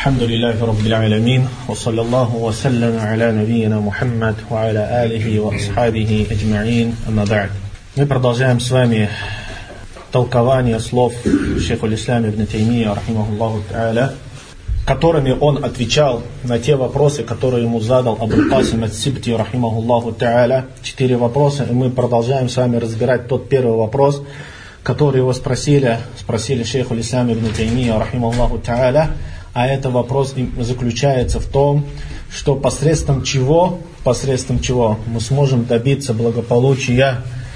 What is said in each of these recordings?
الحمد لله رب العالمين وصلى الله وسلم على نبينا محمد وعلى آله وأصحابه أجمعين أما بعد. Мы продолжаем с вами толкование слов шейха аль-Ислама ибн Таймия, рахимахуллаху та'аля, которыми он отвечал на те вопросы, которые ему задал Абуль Касим ас-Сибти, рахимахуллаху та'аля. 4 вопроса, и мы продолжаем с вами разбирать тот первый вопрос, который его спросили шейху аль-Ислама ибн Таймия, рахимахуллаху та'аля. А этот вопрос заключается в том, что посредством чего мы сможем добиться благополучия,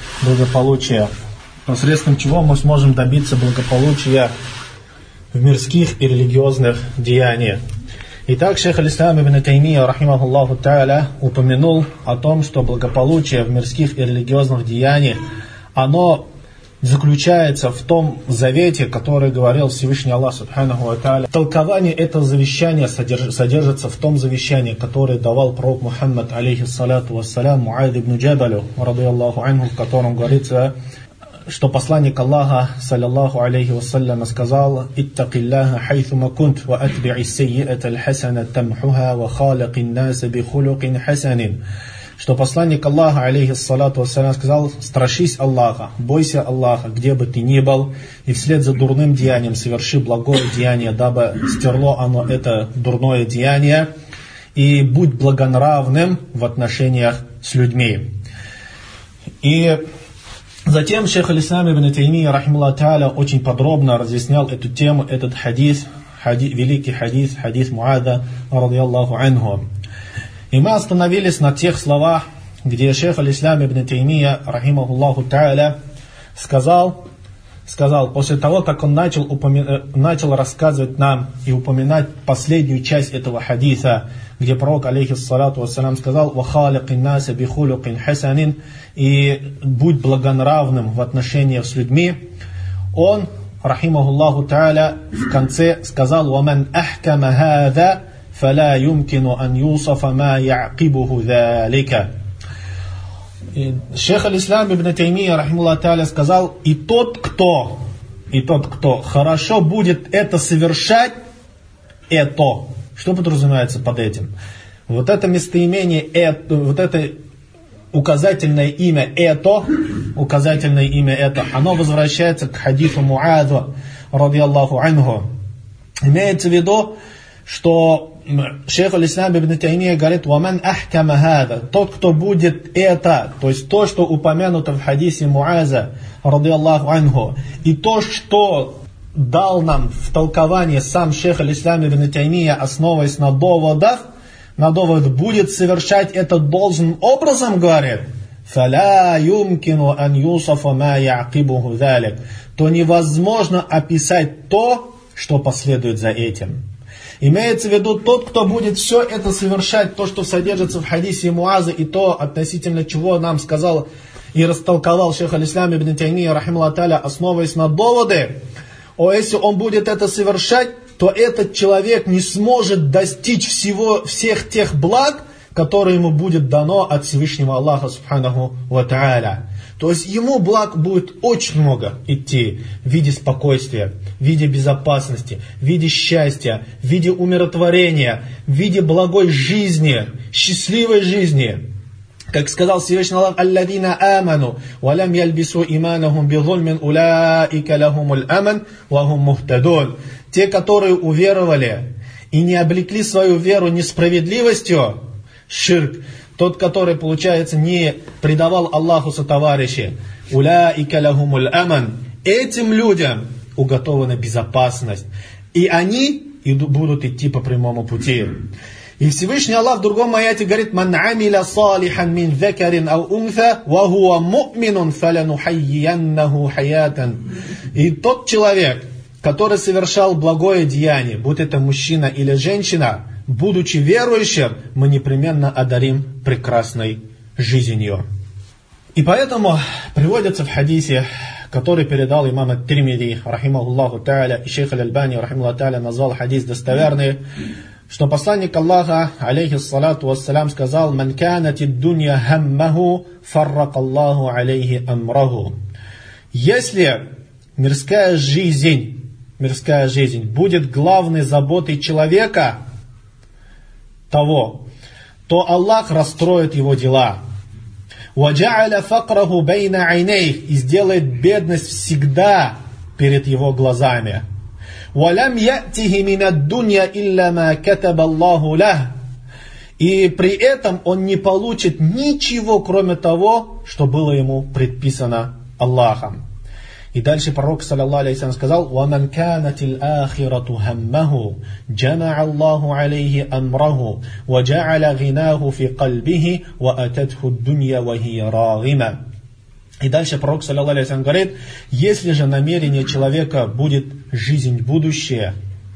посредством чего мы сможем добиться благополучия в мирских и религиозных деяниях. Итак, шейх аль-Ислам ибн Таймия, рахимахуллаху та'аля, упомянул о том, что благополучие в мирских и религиозных деяниях, оно заключается в том завете, который говорил Всевышний Аллах Субханаху ва Тааля. Толкование этого завещания содержится в том завещании, которое давал пророк Мухаммад, алейхиссалату вассалям, Муад ибн Джабалю, радийаллаху анху, в котором говорится, что посланник Аллаха, саллаллаху алейхи вассалям, сказал: «Иттакиллаха хайthuma кунт, ва атби'и саййи'ата аль-хасана тамхуха, ва халикин наса би хулукин хасанин». Что посланник Аллаха, алейхиссалату вассалям, сказал: страшись Аллаха, бойся Аллаха, где бы ты ни был, и вслед за дурным деянием соверши благое деяние, дабы стерло оно это дурное деяние, и будь благонравным в отношениях с людьми. И затем шейх аль-Ислам ибн Таймия, рахимахуллаху та'аля, очень подробно разъяснял эту тему, этот хадис, великий хадис Муада, радийаллаху анху. И мы остановились на тех словах, где шейх аль-Ислам ибн Таймия, рахимахуллаху та'аля, сказал, после того, как он начал рассказывать нам и упоминать последнюю часть этого хадиса, где пророк, алейхиссалату вассалям, сказал: «Ва халикин наса би хулукин хасанин», и будь благонравным в отношениях с людьми, он, рахимахуллаху та'аля, в конце сказал: «Ваман ахкама хада فلا يمكن أن يوصف ما يعقبه ذلك». Шейх аль-Ислам ибн Таймия, рахимахуллаху та'аля, сказал: и тот, кто хорошо будет это совершать, это, что подразумевается под этим? Вот это местоимение, вот это указательное имя это, оно возвращается к хадису Муаза, радийаллаху анху. Имеется в виду, что шейх аль-Ислам ибн Таймия говорит: «Ваман ахкама хада», тот, кто будет это, то есть то, что упомянуто в хадисе Муаза, радийаллаху анху, и то, что дал нам в толковании сам шейх аль-Ислам ибн Таймия, основываясь на довод, будет совершать это должным образом, говорит, «Фаля юмкину ан юсафа ма я'кибуху залик», то невозможно описать то, что последует за этим. Имеется в виду тот, кто будет все это совершать, то, что содержится в хадисе Муаза, и то, относительно чего нам сказал и растолковал шейх аль-Ислам ибн Таймия, рахимахуллаху та'аля, основываясь на доводы. Если он будет это совершать, то этот человек не сможет достичь всех тех благ, которые ему будет дано от Всевышнего Аллаха субханаху ва та'аля. То есть ему благ будет очень много идти в виде спокойствия, в виде безопасности, в виде счастья, в виде умиротворения, в виде благой жизни, счастливой жизни. Как сказал Всевышний Аллах: «Алладина аману, валям ялбису иманахум бизульмин, улаика лахумул аман, вахум мухтадун». Те, которые уверовали и не облекли свою веру несправедливостью, ширк, тот, который, получается, не предавал Аллаху сотоварищи, уляика лахумул аман, этим людям уготована безопасность, и они будут идти по прямому пути. И Всевышний Аллах в другом аяте говорит: «Ман амиля салихан мин закарин ау унса, ва хуа му'минун фалянухайяннаху хаятан». И тот человек, который совершал благое деяние, будь это мужчина или женщина, будучи верующим, мы непременно одарим прекрасной жизнью. И поэтому приводится в хадисе, который передал имам ат-Тирмизи, рахимахуллаху та'аля, и шейх аль-Альбани, рахимахуллаху та'аля, назвал хадис достоверный, что посланник Аллаха, алейхиссалату вассалям, сказал: «Ман канати дунья хаммаху, фаррака Аллаху алейхи амраху». Если мирская жизнь мирская жизнь, будет главной заботой человека, то Аллах расстроит его дела. وَجَعَلَ فَقْرَهُ بَيْنَ عَيْنَيْهِ, и сделает бедность всегда перед его глазами. وَلَمْ يَأْتِهِ مِنَ الدُّنْيَا إِلَّا مَا كَتَبَ اللَّهُ لَهُ, и при этом он не получит ничего, кроме того, что было ему предписано Аллахом. И дальше пророк, саллаллаху алейхи ва саллям, сказал: وَمَنْ كَانَتِ الْآخِرَةُ هَمَّهُ جَمَعَ اللَّهُ عَلَيْهِ أَمْرَهُ وَجَعَلَ غِنَاهُ فِي قَلْبِهِ وَأَتَتْهُ الدُّنْيا وَهِيَ رَاغِمَةٌ. И дальше пророк, саллаллаху алейхи ва саллям, говорит: если же намерение человека будет жизнь будущая,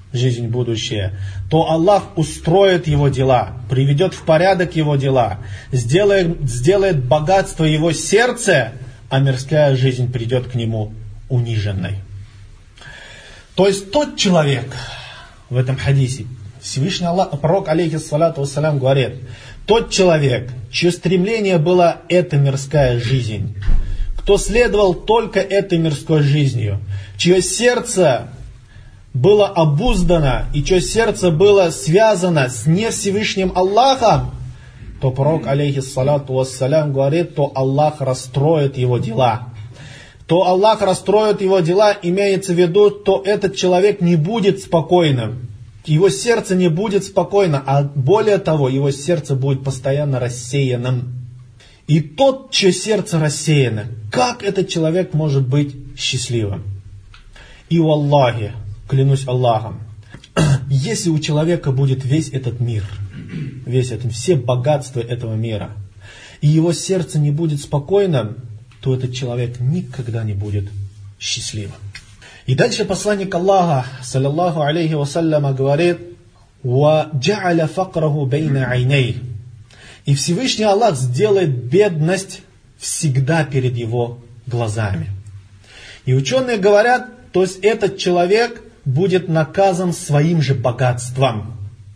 то Аллах устроит его дела, приведет в порядок его дела, сделает богатство его сердце, а мирская жизнь придет к нему униженной. То есть тот человек в этом хадисе, Всевышний Аллах, пророк, алейхиссалату вассалям, говорит: тот человек, чье стремление было эта мирская жизнь, кто следовал только этой мирской жизнью, чье сердце было обуздано и чье сердце было связано с не Всевышним Аллахом, то пророк, алейхиссалату вассалям, говорит: то Аллах расстроит его дела. То Аллах расстроит его дела, имеется в виду, то этот человек не будет спокойным. Его сердце не будет спокойно, а более того, его сердце будет постоянно рассеянным. И тот, чье сердце рассеяно, как этот человек может быть счастливым? И валлахи, клянусь Аллахом, если у человека будет весь этот мир, все богатства этого мира, и его сердце не будет спокойным, то этот человек никогда не будет счастливым. И дальше посланник Аллаха, саллаллаху алейхи вассаляма, говорит: وَجَعَلَ فَقْرَهُ بَيْنَ عَيْنَيْهِ, и Всевышний Аллах сделает бедность всегда перед его глазами. И ученые говорят, то есть этот человек будет наказан своим же богатством.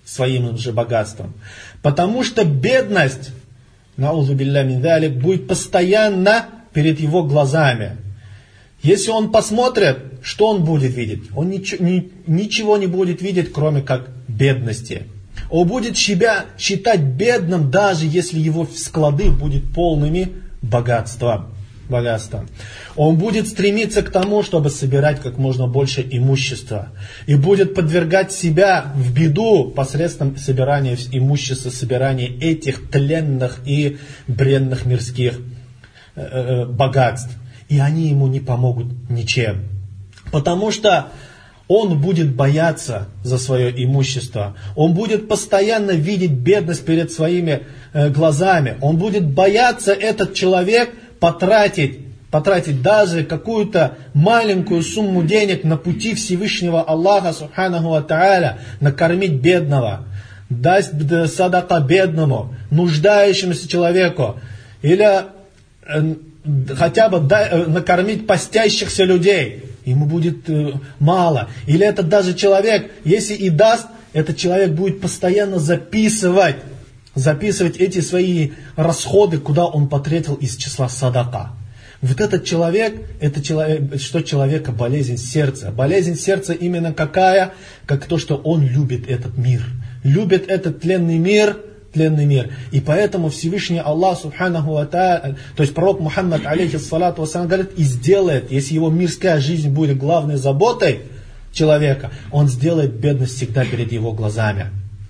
Потому что бедность, наузу билля мин залик, будет постоянно перед его глазами. Если он посмотрит, что он будет видеть? Он ничего не будет видеть, кроме как бедности. Он будет себя считать бедным, даже если его склады будут полными богатством. Он будет стремиться к тому, чтобы собирать как можно больше имущества. И будет подвергать себя в беду посредством собирания имущества, собирания этих тленных и бренных мирских богатств. И они ему не помогут ничем. Потому что он будет бояться за свое имущество. Он будет постоянно видеть бедность перед своими глазами. Он будет бояться, этот человек, потратить даже какую-то маленькую сумму денег на пути Всевышнего Аллаха, субханаху ва тааля, накормить бедного, дать садака бедному, нуждающемуся человеку, или хотя бы накормить постящихся людей. Ему будет мало. Или этот даже человек, если и даст, этот человек будет постоянно записывать эти свои расходы, куда он потратил из числа садака. Вот этот человек, что человека болезнь сердца. Болезнь сердца именно какая? Как то, что он любит этот мир. Любит этот тленный мир. И поэтому Всевышний Аллах, субханаху ва тааля, то есть пророк Мухаммад, алейхиссалату вассалям, говорит, и сделает, если его мирская жизнь будет главной заботой человека, он сделает бедность всегда перед его глазами.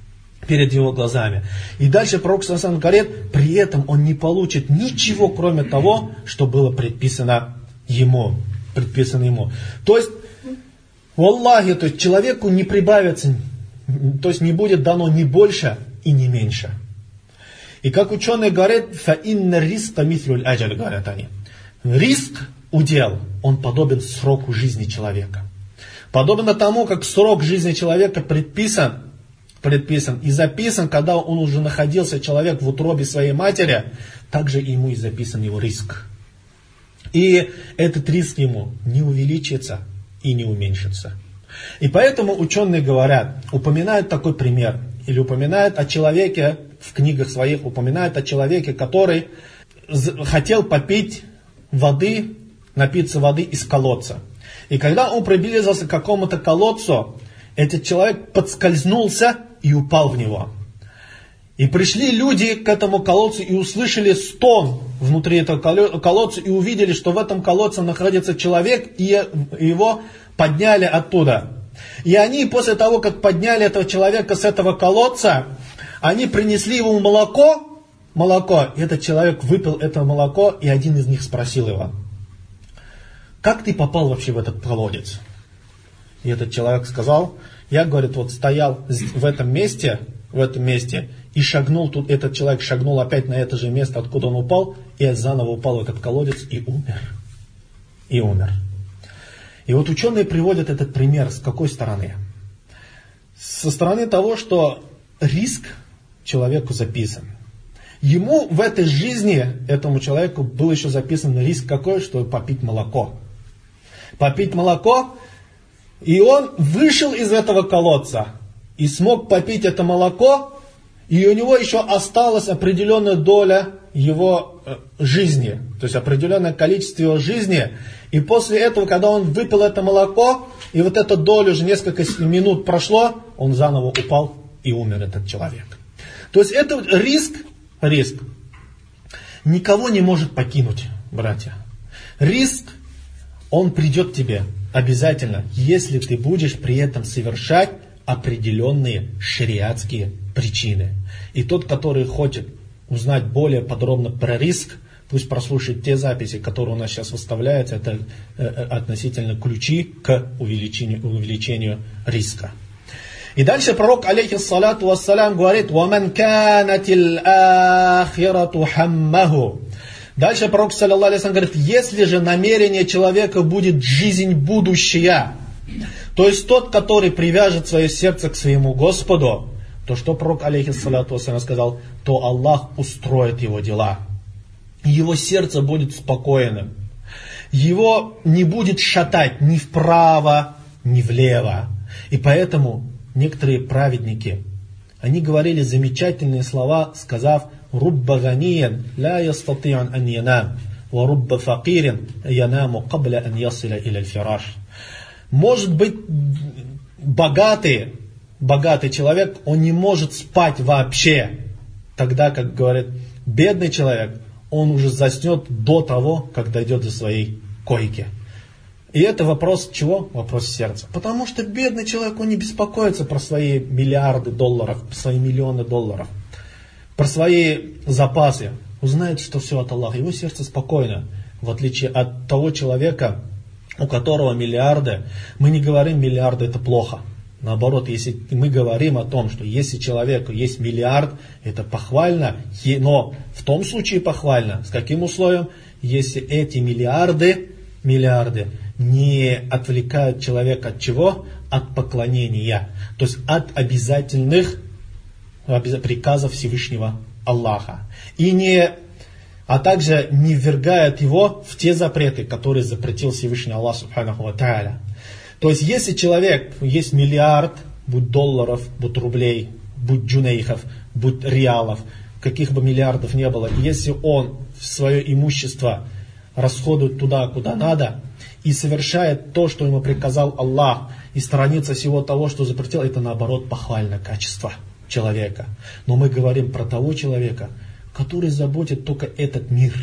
И дальше пророк саллаллаху алейхи ва саллям говорит, при этом он не получит ничего, кроме того, что было предписано ему. То есть, валлахи, то есть человеку не прибавится, то есть не будет дано ни больше и не меньше. И как ученые говорят, فَإِنَّ الرِّزْقَ مِثْلُ الْأَجَلِ, говорят они. Риск, удел, он подобен сроку жизни человека. Подобно тому, как срок жизни человека предписан и записан, когда он уже находился, человек, в утробе своей матери, также ему и записан его риск. И этот риск ему не увеличится и не уменьшится. И поэтому ученые говорят, упоминают такой пример, или упоминают о человеке, в книгах своих упоминают о человеке, который хотел попить воды, напиться воды из колодца. И когда он приблизился к какому-то колодцу, этот человек подскользнулся и упал в него. И пришли люди к этому колодцу и услышали стон внутри этого колодца, и увидели, что в этом колодце находится человек, и его подняли оттуда. И они после того, как подняли этого человека с этого колодца, они принесли ему молоко, и этот человек выпил это молоко, и один из них спросил его: как ты попал вообще в этот колодец? И этот человек сказал: я, говорит, вот стоял в этом месте, и шагнул, тут этот человек шагнул опять на это же место, откуда он упал, и заново упал в этот колодец и умер. И умер. И вот ученые приводят этот пример с какой стороны? Со стороны того, что риск человеку записан. Ему в этой жизни, этому человеку, был еще записан риск какой, что попить молоко. Попить молоко, и он вышел из этого колодца и смог попить это молоко, и у него еще осталась определенная доля его жизни, то есть определенное количество его жизни. И после этого, когда он выпил это молоко, и вот эту долю уже несколько минут прошло, он заново упал и умер, этот человек. То есть это риск. Никого не может покинуть, братья. Риск, он придет к тебе обязательно, если ты будешь при этом совершать определенные шариатские причины. И тот, который хочет узнать более подробно про риск, пусть прослушает те записи, которые у нас сейчас выставляются, это относительно ключи к увеличению риска. И дальше пророк, алейхиссалату вассалям, говорит: وَمَنْ كَانَتِ الْآخِرَةُ حَمَّهُ. Дальше пророк, саллаллаху алейхи ва саллям, говорит: если же намерение человека будет жизнь будущая, то есть тот, который привяжет свое сердце к своему Господу, то что пророк, алейхиссалату вассалям, сказал? То Аллах устроит его дела. Его сердце будет спокойным. Его не будет шатать ни вправо, ни влево. И поэтому некоторые праведники, они говорили замечательные слова, сказав: «Рубба ганиян ла ястати'ан ан янам, ва рубба факирин янаму кабля ан ясиля иля аль-фираш». Может быть, богатый человек, он не может спать вообще. Тогда, как говорят, бедный человек, он уже заснет до того, как дойдет до своей койки. И это вопрос чего? Вопрос сердца. Потому что бедный человек, он не беспокоится про свои миллиарды долларов, про свои миллионы долларов, про свои запасы. Узнает, что все от Аллаха. Его сердце спокойно. В отличие от того человека, у которого миллиарды. Мы не говорим, миллиарды это плохо. Наоборот, если мы говорим о том, что если человеку есть миллиард, это похвально, но в том случае похвально. С каким условием? Если эти миллиарды не отвлекают человека от чего? От поклонения. То есть от обязательных приказов Всевышнего Аллаха. А также не ввергает его в те запреты, которые запретил Всевышний Аллах Субханаху ва Тааля. То есть если человек, есть миллиард, будь долларов, будь рублей, будь джунейхов, будь реалов, каких бы миллиардов не было, если он свое имущество расходует туда, куда надо, и совершает то, что ему приказал Аллах, и сторонится всего того, что запретил, это наоборот похвальное качество человека. Но мы говорим про того человека, который заботит только этот мир,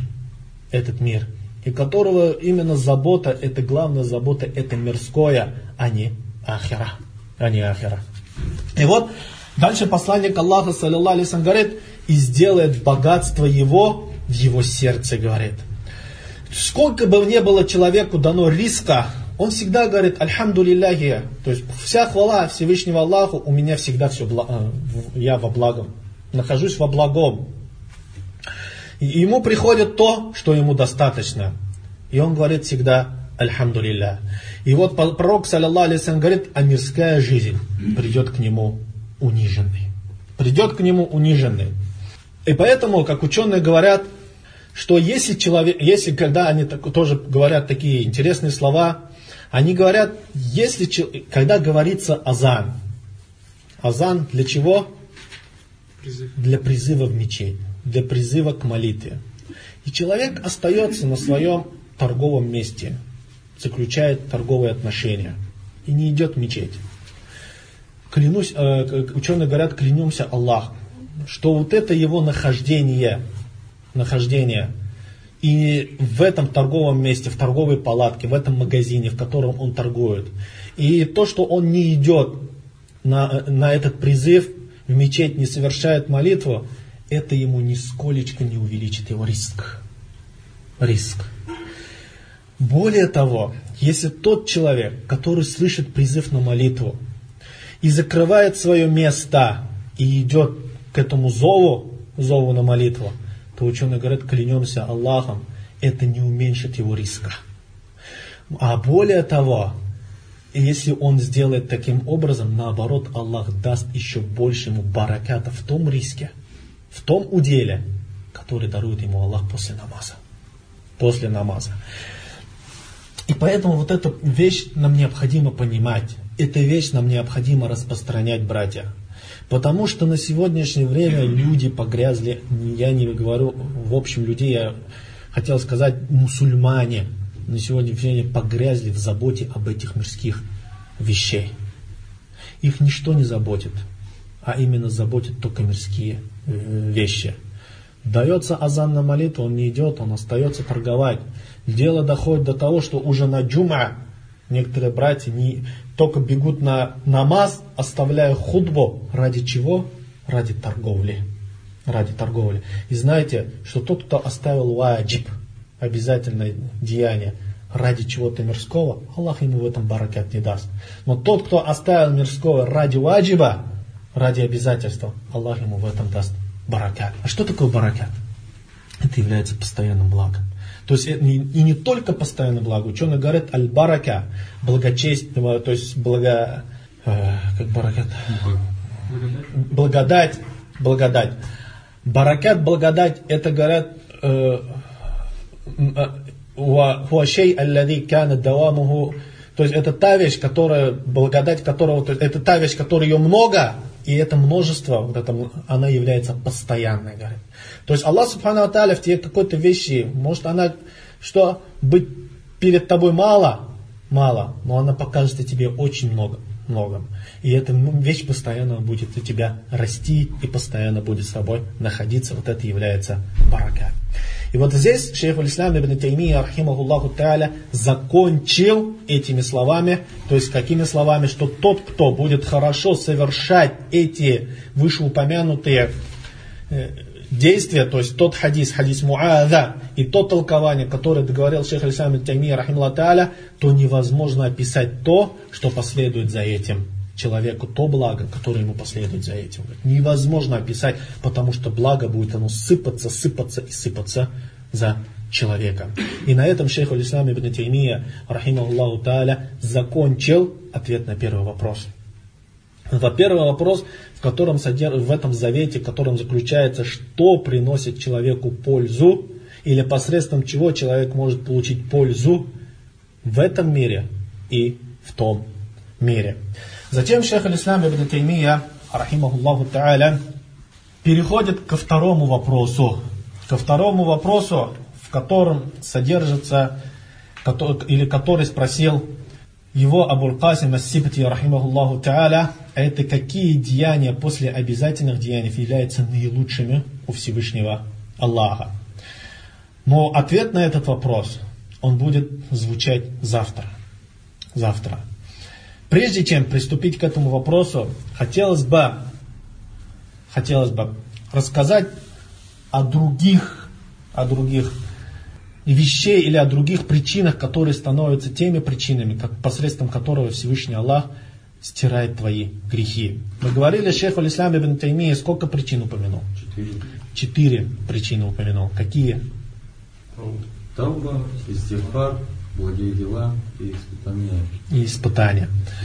и которого именно забота, это главная забота, это мирское, а не ахира. И вот дальше посланник Аллаха, саллаллаху алейхи ва саллям, говорит: и сделает богатство его в его сердце, говорит. Сколько бы ни было человеку дано риска, он всегда говорит: альхамдулилляхи, то есть вся хвала Всевышнего Аллаху, у меня всегда я во благом, нахожусь во благом. И ему приходит то, что ему достаточно. И он говорит всегда: альхамдулилля. И вот пророк, саллаллаху алейхи ва саллям, говорит: а мирская жизнь придет к нему униженный. И поэтому, как ученые говорят, что если когда они тоже говорят такие интересные слова, они говорят, когда говорится азан для чего? Для призыва в мечеть, для призыва к молитве. И человек остается на своем торговом месте, заключает торговые отношения и не идет в мечеть. Клянусь, ученые говорят, клянемся Аллахом, что вот это его нахождение, и в этом торговом месте, в торговой палатке, в этом магазине, в котором он торгует, и то, что он не идет на этот призыв в мечеть, не совершает молитву, это ему нисколечко не увеличит его риск. Более того, если тот человек, который слышит призыв на молитву и закрывает свое место и идет к этому зову на молитву, то ученые говорят, клянемся Аллахом, это не уменьшит его риска. А более того, если он сделает таким образом, наоборот, Аллах даст еще больше ему бараката в том риске, в том уделе, который дарует ему Аллах после намаза. И поэтому вот эту вещь нам необходимо понимать. Эту вещь нам необходимо распространять, братья. Потому что на сегодняшнее время люди погрязли, я не говорю в общем людей, я хотел сказать мусульмане, на сегодняшнее время погрязли в заботе об этих мирских вещей. Их ничто не заботит, а именно заботит только мирские вещи. Дается азан на молитву, он не идет, он остается торговать. Дело доходит до того, что уже на джум'а некоторые братья не только бегут на намаз, оставляя хутбу. Ради чего? Ради торговли. И знаете, что тот, кто оставил ваджиб, обязательное деяние, ради чего-то мирского, Аллах ему в этом баракат не даст. Но тот, кто оставил мирского ради ваджиба, ради обязательства, Аллах ему в этом даст баракат. А что такое баракат? Это является постоянным благом. То есть и не только постоянное благо. Ученые говорят аль-барака, благочестие, то есть благодать. Баракат, благодать, это говорят хуашей аллади кана давамуху. То есть это та вещь, которая, благодать которого, то есть это та вещь, которой ее много, и это множество, вот это, она является постоянной, говорит. То есть Аллах Субхану ва Тааля в тебе какой-то вещи, может она, что быть перед тобой мало, но она покажет тебе очень много. И эта вещь постоянно будет у тебя расти и постоянно будет с тобой находиться. Вот это является баракат. И вот здесь шейх аль-Ислам ибн Таймия, рахимахуллаху тааля, закончил этими словами, то есть какими словами, что тот, кто будет хорошо совершать эти вышеупомянутые действия, то есть тот хадис Муаза, и то толкование, которое договорил шейх аль-Ислам ибн Таймия, рахимахуллаху тааля, то невозможно описать то, что последует за этим человеку, то благо, которое ему последует за этим. Невозможно описать, потому что благо будет оно сыпаться за человека. И на этом шейх аль-Ислам ибн Таймия, рахимахуллаху тааля, закончил ответ на первый вопрос. Первый вопрос, в этом завете, в котором заключается, что приносит человеку пользу, или посредством чего человек может получить пользу в этом мире и в том мире. Затем шейх аль-Ислам ибн Таймия, рахимахуллаху тааля, переходит ко второму вопросу, в котором содержится, или который спросил его Абуль-Касим ас-Сибти, рахимахуллаху тааля, это какие деяния после обязательных деяний являются наилучшими у Всевышнего Аллаха. Но ответ на этот вопрос, он будет звучать завтра. Прежде чем приступить к этому вопросу, хотелось бы рассказать о других вещей или о других причинах, которые становятся теми причинами, посредством которого Всевышний Аллах стирает твои грехи. Мы говорили, шейх аль-Ислам ибн Таймия сколько причин упомянул? 4 причины упомянул. Какие? Тауба, истигфар, благие дела и испытания.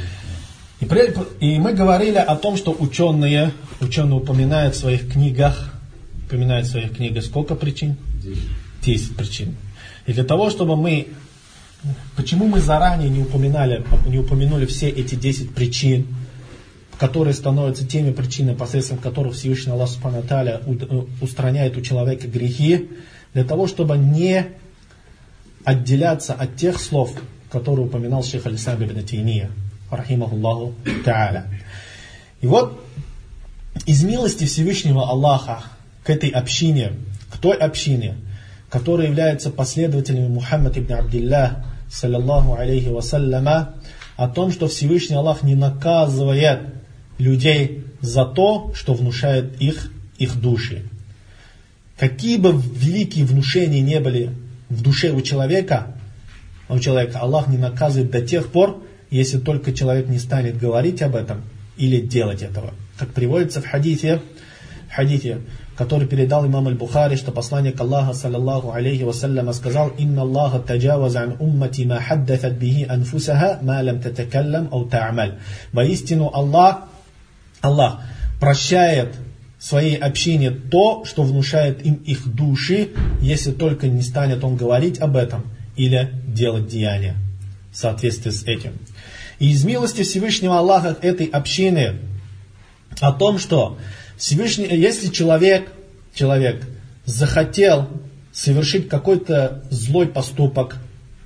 И мы говорили о том, что ученые упоминают в своих книгах сколько причин? 10 причин. И для того, чтобы почему мы заранее не упомянули все эти 10 причин, которые становятся теми причинами, посредством которых Всевышний Аллах Субхану ва Тааля устраняет у человека грехи, для того, чтобы не отделяться от тех слов, который упоминал шейх аль-Ислам ибн Таймия, рахимахуллаху та'аля. И вот из милости Всевышнего Аллаха к этой общине, к той общине, которая является последователями Мухаммада ибн Абдиллах, саллаллаху алейхи вассаляма, о том, что Всевышний Аллах не наказывает людей за то, что внушает их души. Какие бы великие внушения не были в душе у человека, Аллах не наказывает до тех пор, если только человек не станет говорить об этом или делать этого. Как приводится в хадите, который передал имам аль-Бухари, что посланник Аллаха, саллаллаху алейхи вассаляма, сказал: «Инна Аллаха таджаваза ан уммати ма хаддатат бихи анфусаха ма лам татакаллам ау та'амаль». Воистину Аллах прощает своей общине то, что внушает им их души, если только не станет он говорить об этом или делать деяния в соответствии с этим. И из милости Всевышнего Аллаха к этой общине о том, что Всевышний, если человек захотел совершить какой-то злой поступок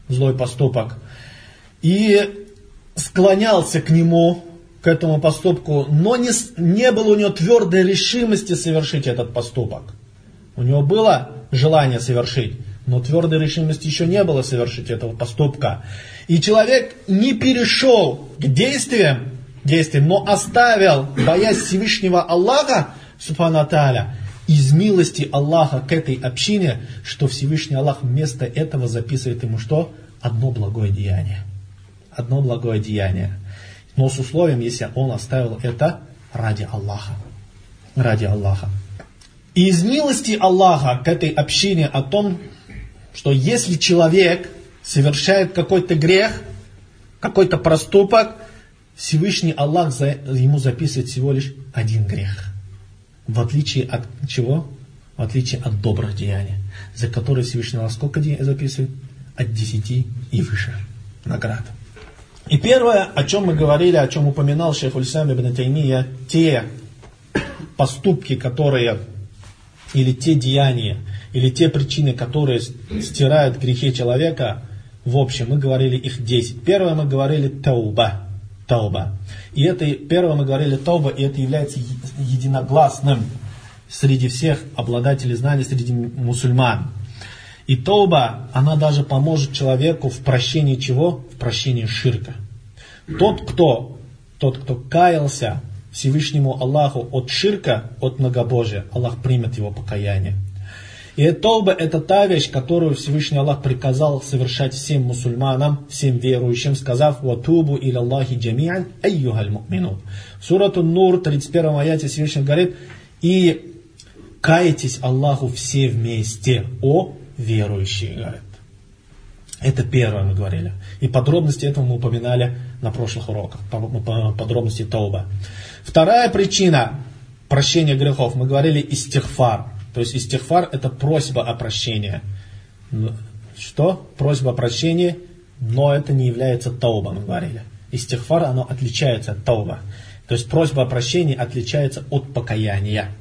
и склонялся к нему, к этому поступку, но не было у него твердой решимости совершить этот поступок. У него было желание совершить, но твердой решимости еще не было совершить этого поступка. И человек не перешел к действиям, но оставил, боясь Всевышнего Аллаха, субхана тааля, из милости Аллаха к этой общине, что Всевышний Аллах вместо этого записывает ему что? Одно благое деяние. Но с условием, если он оставил это ради Аллаха. И из милости Аллаха к этой общине о том, что если человек совершает какой-то грех, какой-то проступок, Всевышний Аллах ему записывает всего лишь один грех. В отличие от чего? В отличие от добрых деяний, за которые Всевышний Аллах сколько записывает? От 10 и выше наград. И первое, о чем мы говорили, о чем упоминал шейх аль-Ислам ибн Таймия, те поступки, которые, или те деяния, или те причины, которые стирают грехи человека, в общем, мы говорили их 10. Первое мы говорили тауба. И это является единогласным среди всех обладателей знаний, среди мусульман. И тауба, она даже поможет человеку в прощении чего? В прощении ширка. Тот, кто каялся Всевышнему Аллаху от ширка, от многобожия, Аллах примет его покаяние. И тауба — это та вещь, которую Всевышний Аллах приказал совершать всем мусульманам, всем верующим, сказав: «Ватубу иля Аллахи джами'ан айюхаль му'минун». Сурат Ан-Нур, 31 аяте Всевышний говорит: «И кайтесь Аллаху все вместе, о верующие», говорит. Это первое мы говорили. И подробности этого мы упоминали на прошлых уроках. Подробности тауба. Вторая причина прощения грехов, мы говорили истигфар. То есть истигфар — это просьба о прощении. Что? Просьба о прощении, но это не является тауба, мы говорили. Истигфар, оно отличается от тауба. То есть просьба о прощении отличается от покаяния.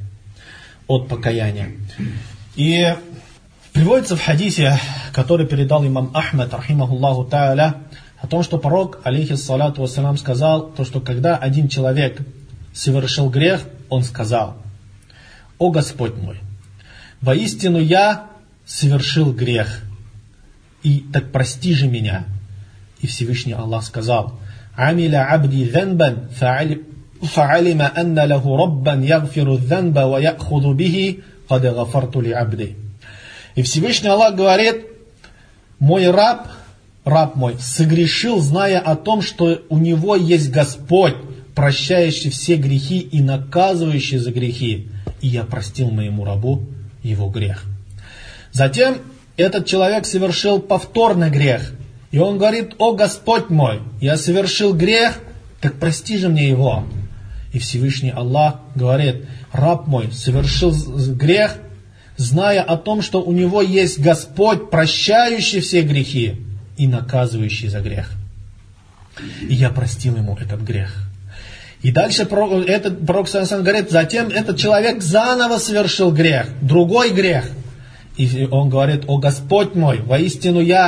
И приводится в хадисе, который передал имам Ахмад, рахимахуллаху та'аля, о том, что пророк, алейхиссалату вассалям, сказал, то, что когда один человек совершил грех, он сказал: «О Господь мой, воистину я совершил грех, и так прости же меня». И Всевышний Аллах сказал: «Амиля абди занбан, фа'алима анна лаху раббан ягфиру занба ва я'худу бихи, кад гафарту ли абди». И Всевышний Аллах говорит: «Мой раб мой, согрешил, зная о том, что у него есть Господь, прощающий все грехи и наказывающий за грехи, и я простил моему рабу его грех». Затем этот человек совершил повторный грех, и он говорит: «О Господь мой, я совершил грех, так прости же мне его». И Всевышний Аллах говорит: «Раб мой совершил грех, зная о том, что у него есть Господь, прощающий все грехи и наказывающий за грех. И я простил ему этот грех». И дальше пророк говорит: затем этот человек заново совершил грех, другой грех. И он говорит: «О Господь мой, воистину я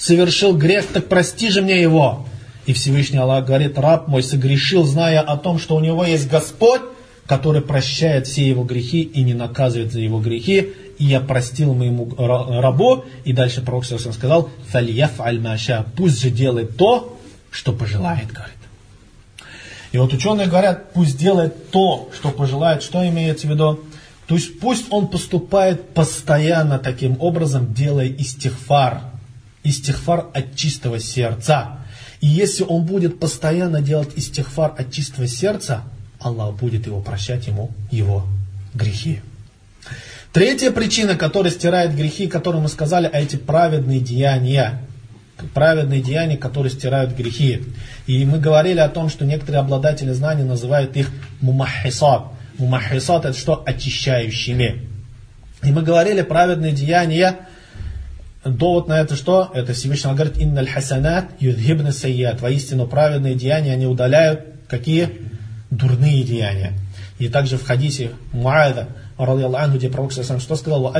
совершил грех, так прости же мне его. И Всевышний Аллах говорит: раб мой согрешил, зная о том, что у него есть Господь, который прощает все его грехи и не наказывает за его грехи. И я простил моему рабу. И дальше пророк сказал: «Фальяф'аль ма ша», пусть же делает то, что пожелает, говорит. И вот ученые говорят, пусть делает то, что пожелает. Что имеется в виду? То есть пусть он поступает постоянно таким образом, делая истигфар. Истигфар от чистого сердца. И если он будет постоянно делать истигфар от чистого сердца, Аллах будет его прощать ему его грехи. Третья причина, которая стирает грехи, которую мы сказали, эти праведные деяния. Праведные деяния, которые стирают грехи. И мы говорили о том, что некоторые обладатели знаний называют их мумаххисат. Мумаххисат — это что? Очищающими. И мы говорили, праведные деяния, довод на это что? Это Всевышний говорит: «Инналь хасанат юдхибна сайят». Воистину праведные деяния, они удаляют какие? Дурные деяния. И также в хадисе Муаза, где пророк что сказал: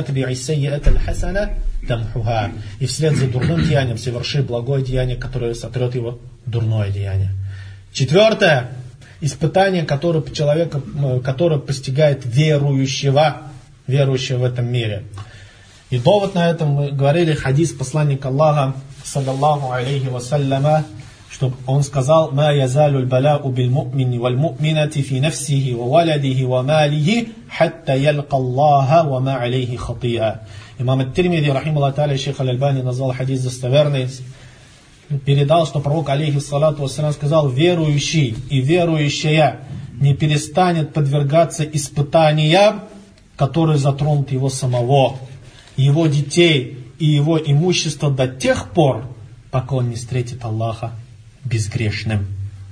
и вслед за дурным деянием соверши благое деяние, которое сотрет его дурное деяние. Четвертое испытание, которое постигает верующего в этом мире. И довод на этом мы говорили, хадис посланника Аллаха, саллаллаху алейхи вассаляма, что он сказал: «Ма язалю аль-баляу биль-му'мини валь-му'минати фи нафсихи ва валадихи ва малихи, хатта ялка Аллаха ва ма алейхи хатиа». Имам ат-Тирмизи, рахималлаху та'аля, шейх аль-Альбани назвал хадис достоверный, передал, что пророк, алейхи салату вассалям, сказал: верующий и верующая не перестанет подвергаться испытаниям, которые затронут его самого, его детей и его имущество до тех пор, пока он не встретит Аллаха безгрешным.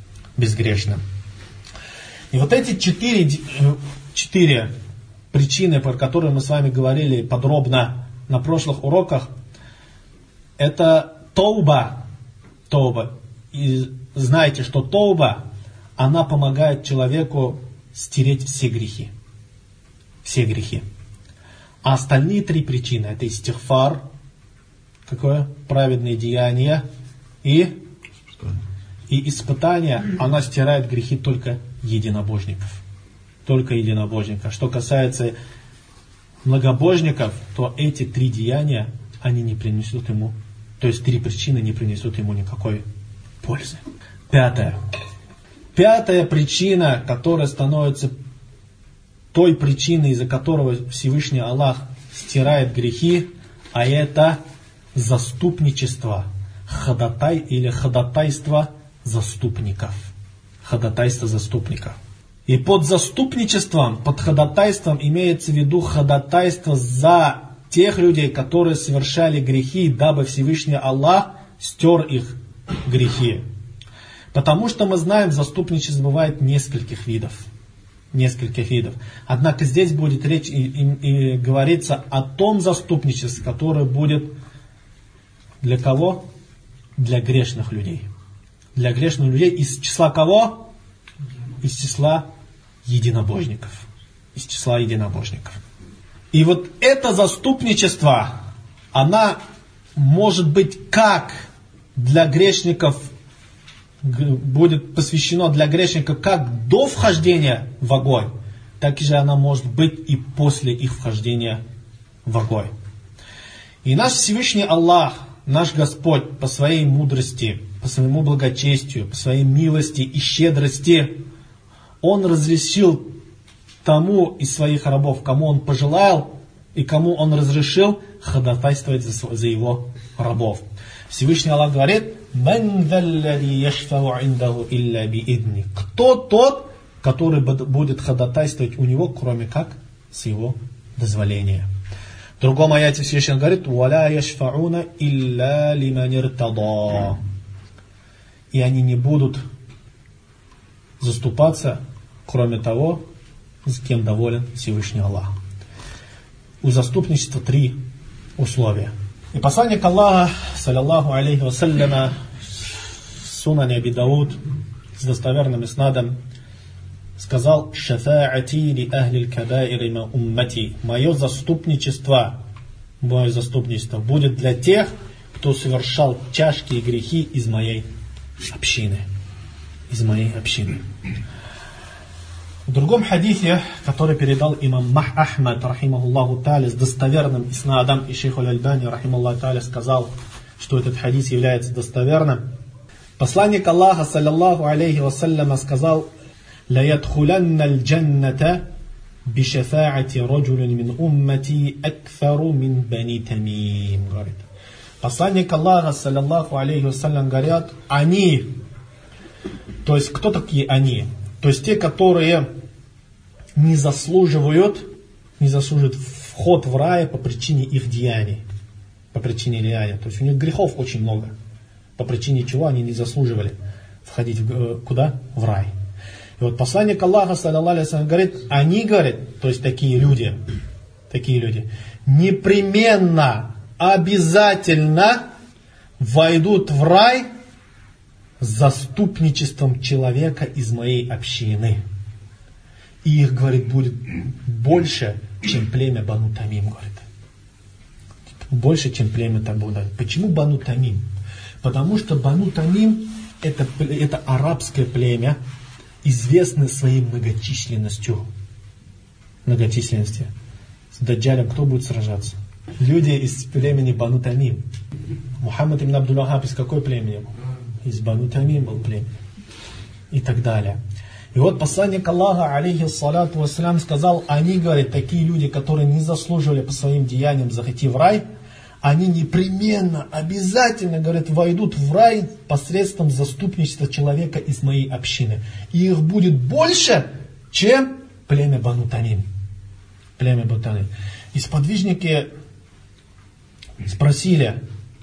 И вот эти четыре причины, про которые мы с вами говорили подробно на прошлых уроках, это тауба. И знаете, что тауба, она помогает человеку стереть все грехи. А остальные три причины — это истигфар, какое? Праведные деяния и испытания. Она стирает грехи только единобожников. Что касается многобожников, то эти три деяния, они не принесут ему, то есть три причины не принесут ему никакой пользы. Пятая причина, которая становится той причиной, из-за которого Всевышний Аллах стирает грехи, а это заступничество, ходатайство заступников. И под заступничеством, под ходатайством имеется в виду ходатайство за тех людей, которые совершали грехи, дабы Всевышний Аллах стер их грехи. Потому что мы знаем, заступничество бывает нескольких видов. Однако здесь будет речь и говорится о том заступничестве, которое будет для кого? Для грешных людей. Из числа кого? Из числа единобожников. И вот это заступничество, она может быть как для грешников, будет посвящено для грешников как до вхождения в огонь, так же она может быть и после их вхождения в огонь. И наш Всевышний Аллах, наш Господь, по своей мудрости, по своему благочестию, по своей милости и щедрости, Он разрешил тому из своих рабов, кому Он пожелал и кому Он разрешил ходатайствовать за Его рабов. Всевышний Аллах говорит: кто тот, который будет ходатайствовать у Него, кроме как с Его дозволения. В другом аяте Всевышний говорит: и они не будут заступаться, кроме того, с кем доволен Всевышний Аллах. У заступничества три условия. И посланник Аллаха, саллаллаху алейхи вассаляма, Сунан Аби Дауд, с достоверным иснадом, сказал: «Шафаати ли ахли кабаири ма уммати». Мое заступничество будет для тех, кто совершал тяжкие грехи из моей общины. Из моей общины. В другом хадисе, который передал имам Ахмад, рахимахуллаху та'аля, с достоверным иснадом, и шейх аль-Альбани, рахимахуллаху та'аля, сказал, что этот хадис является достоверным. Посланник Аллаха, саллаллаху алейхи вассаляма, сказал: «Ла ядхуланна аль-джанната бишафаати раджулин мин уммати акфару мин бани Тамим». Говорит. Посланник Аллаха, саллаллаху алейхи вассалям, говорят, они, то есть кто такие они? То есть те, которые не заслуживают вход в рай по причине их деяний. По причине деяния. То есть у них грехов очень много. По причине чего они не заслуживали входить куда? В рай. И вот посланник Аллаха, саллаллаху алейхи ва саллям, говорит, они, говорят, то есть такие люди, непременно, обязательно войдут в рай с заступничеством человека из моей общины. И их, говорит, будет больше, чем племя Бану Тамим, говорит. Больше, чем племя Табуда. Почему Бану Тамим? Потому что Бану Тамим это арабское племя, известное своей многочисленностью. С Даджалем кто будет сражаться? Люди из племени Бану Тамим. Мухаммад ибн Абдул-Вахаб из какой племени? Из Бану Тамим был племя. И так далее. И вот посланник Аллаха, алейхи салату вассалям, сказал, они, говорят, такие люди, которые не заслуживали по своим деяниям захойти в рай, они непременно, обязательно, говорят, войдут в рай посредством заступничества человека из моей общины. И их будет больше, чем племя Бану Тамим. Племя Бану Тамим. И сподвижники спросили,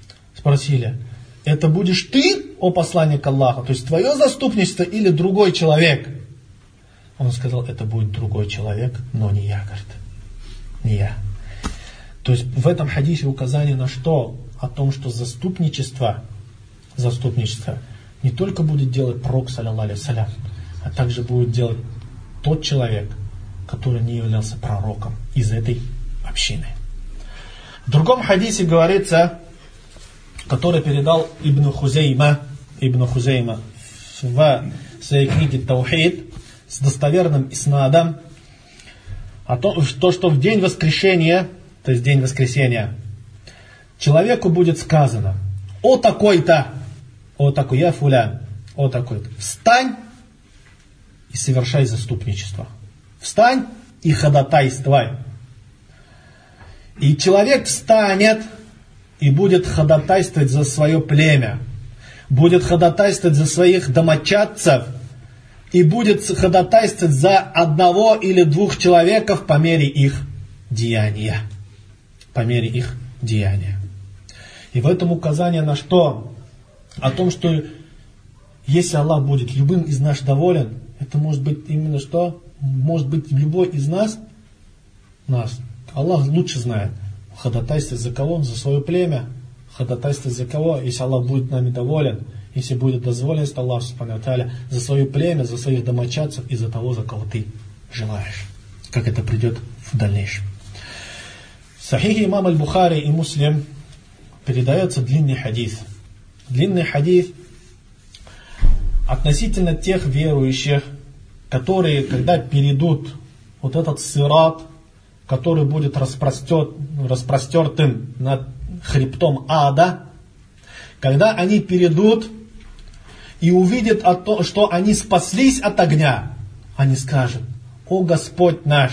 это будешь ты, о посланник Аллаха, то есть твое заступничество или другой человек? Он сказал, это будет другой человек, но не я, говорит. Не я. То есть в этом хадисе указание на что? О том, что заступничество не только будет делать пророк, саллаллаху алейхи ва саллям, а также будет делать тот человек, который не являлся пророком из этой общины. В другом хадисе говорится, который передал Ибн Хузейма в своей книге Таухид с достоверным иснадом, о том, что в день воскрешения, то есть день воскресения, человеку будет сказано: о такой-то, я фулян, о такой-то, встань и совершай заступничество. Встань и ходатайствуй. И человек встанет и будет ходатайствовать за свое племя, будет ходатайствовать за своих домочадцев и будет ходатайствовать за одного или двух человеков по мере их деяния. По мере их деяния. И в этом указание на что? О том, что если Аллах будет любым из нас доволен, это может быть именно что? Может быть любой из нас. Аллах лучше знает. Ходатайствовать за кого? За свое племя. Ходатайствовать за кого? Если Аллах будет нами доволен, если будет дозволенность Аллаха субхану ва тааля, за свое племя, за своих домочадцев и за того, за кого ты желаешь. Как это придет в дальнейшем. В Сахихе имам аль-Бухари и Муслим передается длинный хадис. Длинный хадис относительно тех верующих, которые, когда перейдут вот этот сират, который будет распростертым над хребтом ада, когда они перейдут и увидят, что они спаслись от огня, они скажут: о Господь наш,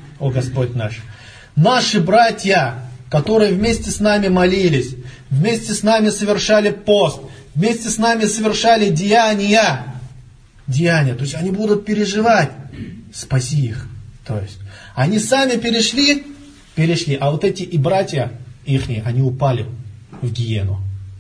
наши братья, которые вместе с нами молились, вместе с нами совершали пост, вместе с нами совершали деяния, то есть они будут переживать, спаси их. То есть они сами перешли, а вот эти и братья ихние, они упали в гиену.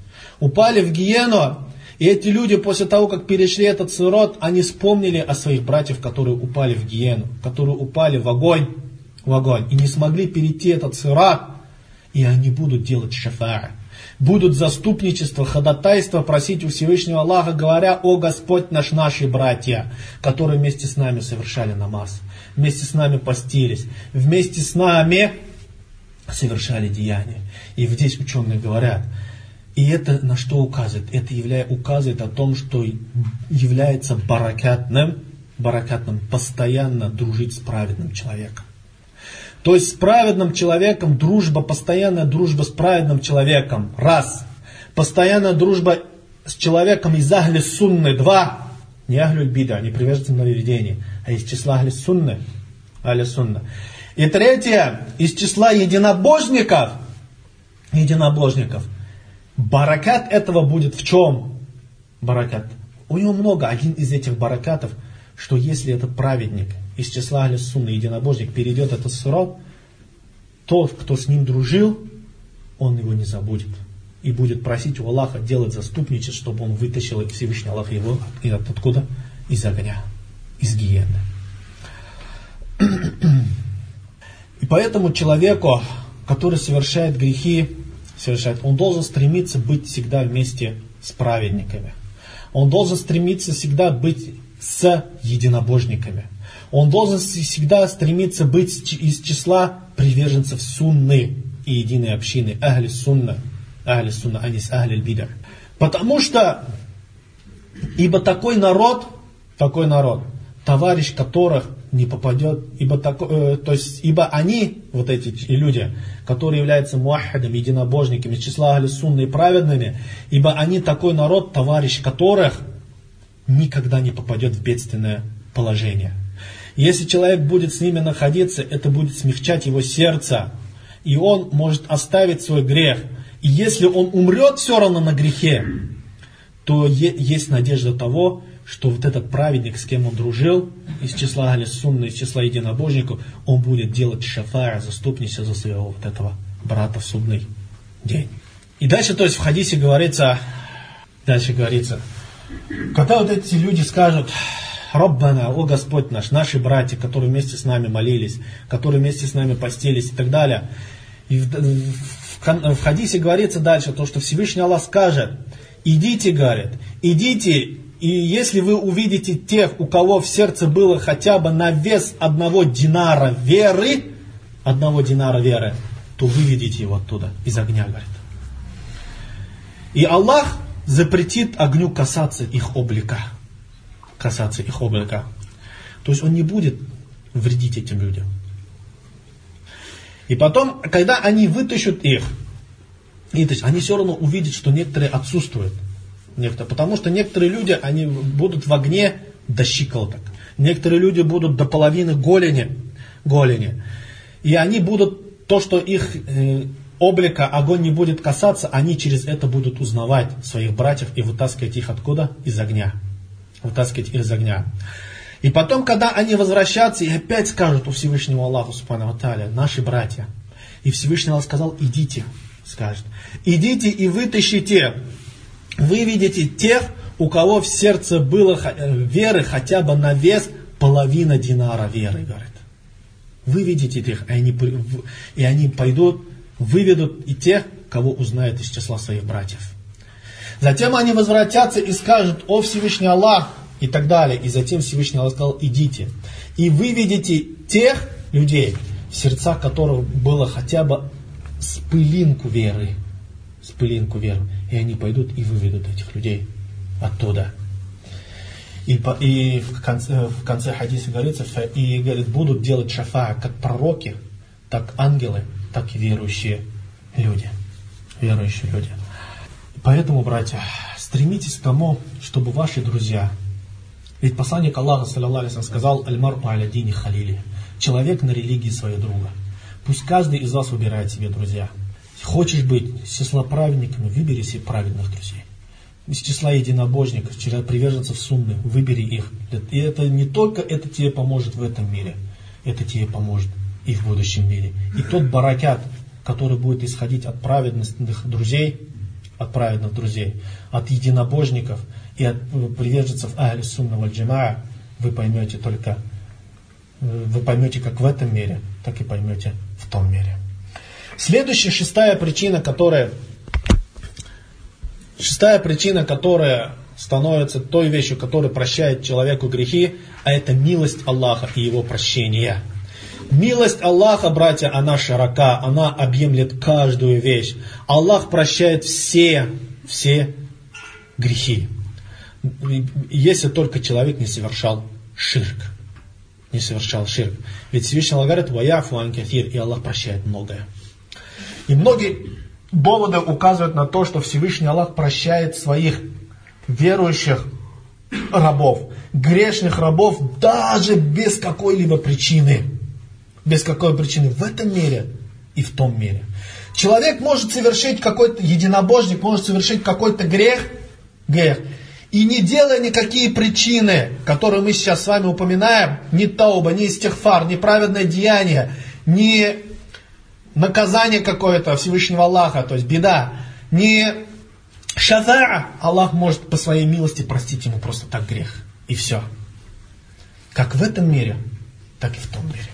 И эти люди после того, как перешли этот сирот, они вспомнили о своих братьях, которые упали в гиену, которые упали в огонь, и не смогли перейти этот сирот, и они будут делать шафаа, будут заступничество, ходатайство просить у Всевышнего Аллаха, говоря: о Господь наш, наши братья, которые вместе с нами совершали намаз, вместе с нами постились, вместе с нами совершали деяния. И здесь ученые говорят, И это на что указывает? Это указывает о том, что является баракатным постоянно дружить с праведным человеком. То есть с праведным человеком дружба, постоянная дружба с праведным человеком. Раз. Постоянная дружба с человеком из ахли сунны. Два. Не ахлюль бида, не приверженцы нововведений, а из числа ахли сунны. Ахли сунна. И третье. Из числа единобожников. Баракат этого будет в чем? Баракат. У него много. Один из этих баракатов, что если этот праведник из числа ахли сунны, единобожник, перейдет этот сират, тот, кто с ним дружил, он его не забудет. И будет просить у Аллаха делать заступничество, чтобы он вытащил Всевышний Аллах его откуда? Из огня, из гиены. И поэтому человеку, который совершает грехи, он должен стремиться быть всегда вместе с праведниками. Он должен стремиться всегда быть с единобожниками. Он должен всегда стремиться быть из числа приверженцев сунны и единой общины. Ахли сунна, а не с ахли бида. Потому что, ибо такой народ, товарищ которых не попадет, ибо они, вот эти люди, которые являются муаххидами, единобожниками, из числа ахли сунны и праведными, ибо они такой народ, товарищ которых никогда не попадет в бедственное положение. Если человек будет с ними находиться, это будет смягчать его сердце, и он может оставить свой грех. И если он умрет все равно на грехе, то есть надежда того, что вот этот праведник, с кем он дружил, из числа ахли сунны, из числа единобожников, он будет делать шафаа, заступничество за своего вот этого брата в судный день. И дальше, то есть в хадисе говорится, когда вот эти люди скажут: Раббана, о Господь наш, наши братья, которые вместе с нами молились, которые вместе с нами постились и так далее. И в хадисе говорится дальше, то, что Всевышний Аллах скажет: идите, и если вы увидите тех, у кого в сердце было хотя бы на вес одного динара веры, то выведите его оттуда, из огня, говорит. И Аллах запретит огню касаться их облика. То есть он не будет вредить этим людям. И потом, когда они вытащат их, они все равно увидят, что некоторые отсутствуют. Потому что некоторые люди, они будут в огне до щиколоток. Некоторые люди будут до половины голени. И они будут, то, что их облика огонь не будет касаться, они через это будут узнавать своих братьев и вытаскивать их откуда? Из огня. И потом, когда они возвращаются и опять скажут у Всевышнего Аллаха, субхану ва тааля, наши братья. И Всевышний Аллах сказал: идите, идите и выведите тех, у кого в сердце было веры хотя бы на вес половина динара веры, говорит. Выведите их, и они пойдут, выведут и тех, кого узнают из числа своих братьев. Затем они возвратятся и скажут: о Всевышний Аллах, и так далее. И затем Всевышний Аллах сказал: идите. И выведите тех людей, в сердцах которых было хотя бы с пылинку веры. И они пойдут и выведут этих людей оттуда. И в конце хадиса говорится, будут делать шафаа как пророки, так ангелы, так и верующие люди. Поэтому, братья, стремитесь к тому, чтобы ваши друзья... Ведь посланник Аллаха, саллаллаху алейхи ва саллям, сказал: «Аль-мар'у аля дини халили». Человек на религии своего друга. Пусть каждый из вас выбирает себе друзья. Хочешь быть из числа праведниками, выбери себе праведных друзей. Из числа единобожников, приверженцев сунны, выбери их. И это не только это тебе поможет в этом мире, это тебе поможет и в будущем мире. И тот баракат, который будет исходить от праведных друзей, от единобожников и от приверженцев ахли сунна валь джамаа, вы поймете как в этом мире, так и поймете в том мире. Следующая, шестая причина, которая становится той вещью, которая прощает человеку грехи, а это милость Аллаха и его прощение. Милость Аллаха, братья, она широка, она объемлет каждую вещь. Аллах прощает все грехи. Если только человек не совершал ширк. Не совершал ширк. Ведь Всевышний Аллах говорит: «Ваяфу ан кафир», и Аллах прощает многое. И многие доводы указывают на то, что Всевышний Аллах прощает своих верующих рабов, грешных рабов, даже без какой-либо причины. Без какой причины. В этом мире и в том мире. Человек может совершить какой-то, единобожник может совершить какой-то грех, и не делая никакие причины, которые мы сейчас с вами упоминаем, ни тауба, ни истихфар, ни праведное деяние, ни наказание какое-то Всевышнего Аллаха, то есть беда, ни шафаа, Аллах может по своей милости простить ему просто так грех. И все. Как в этом мире, так и в том мире.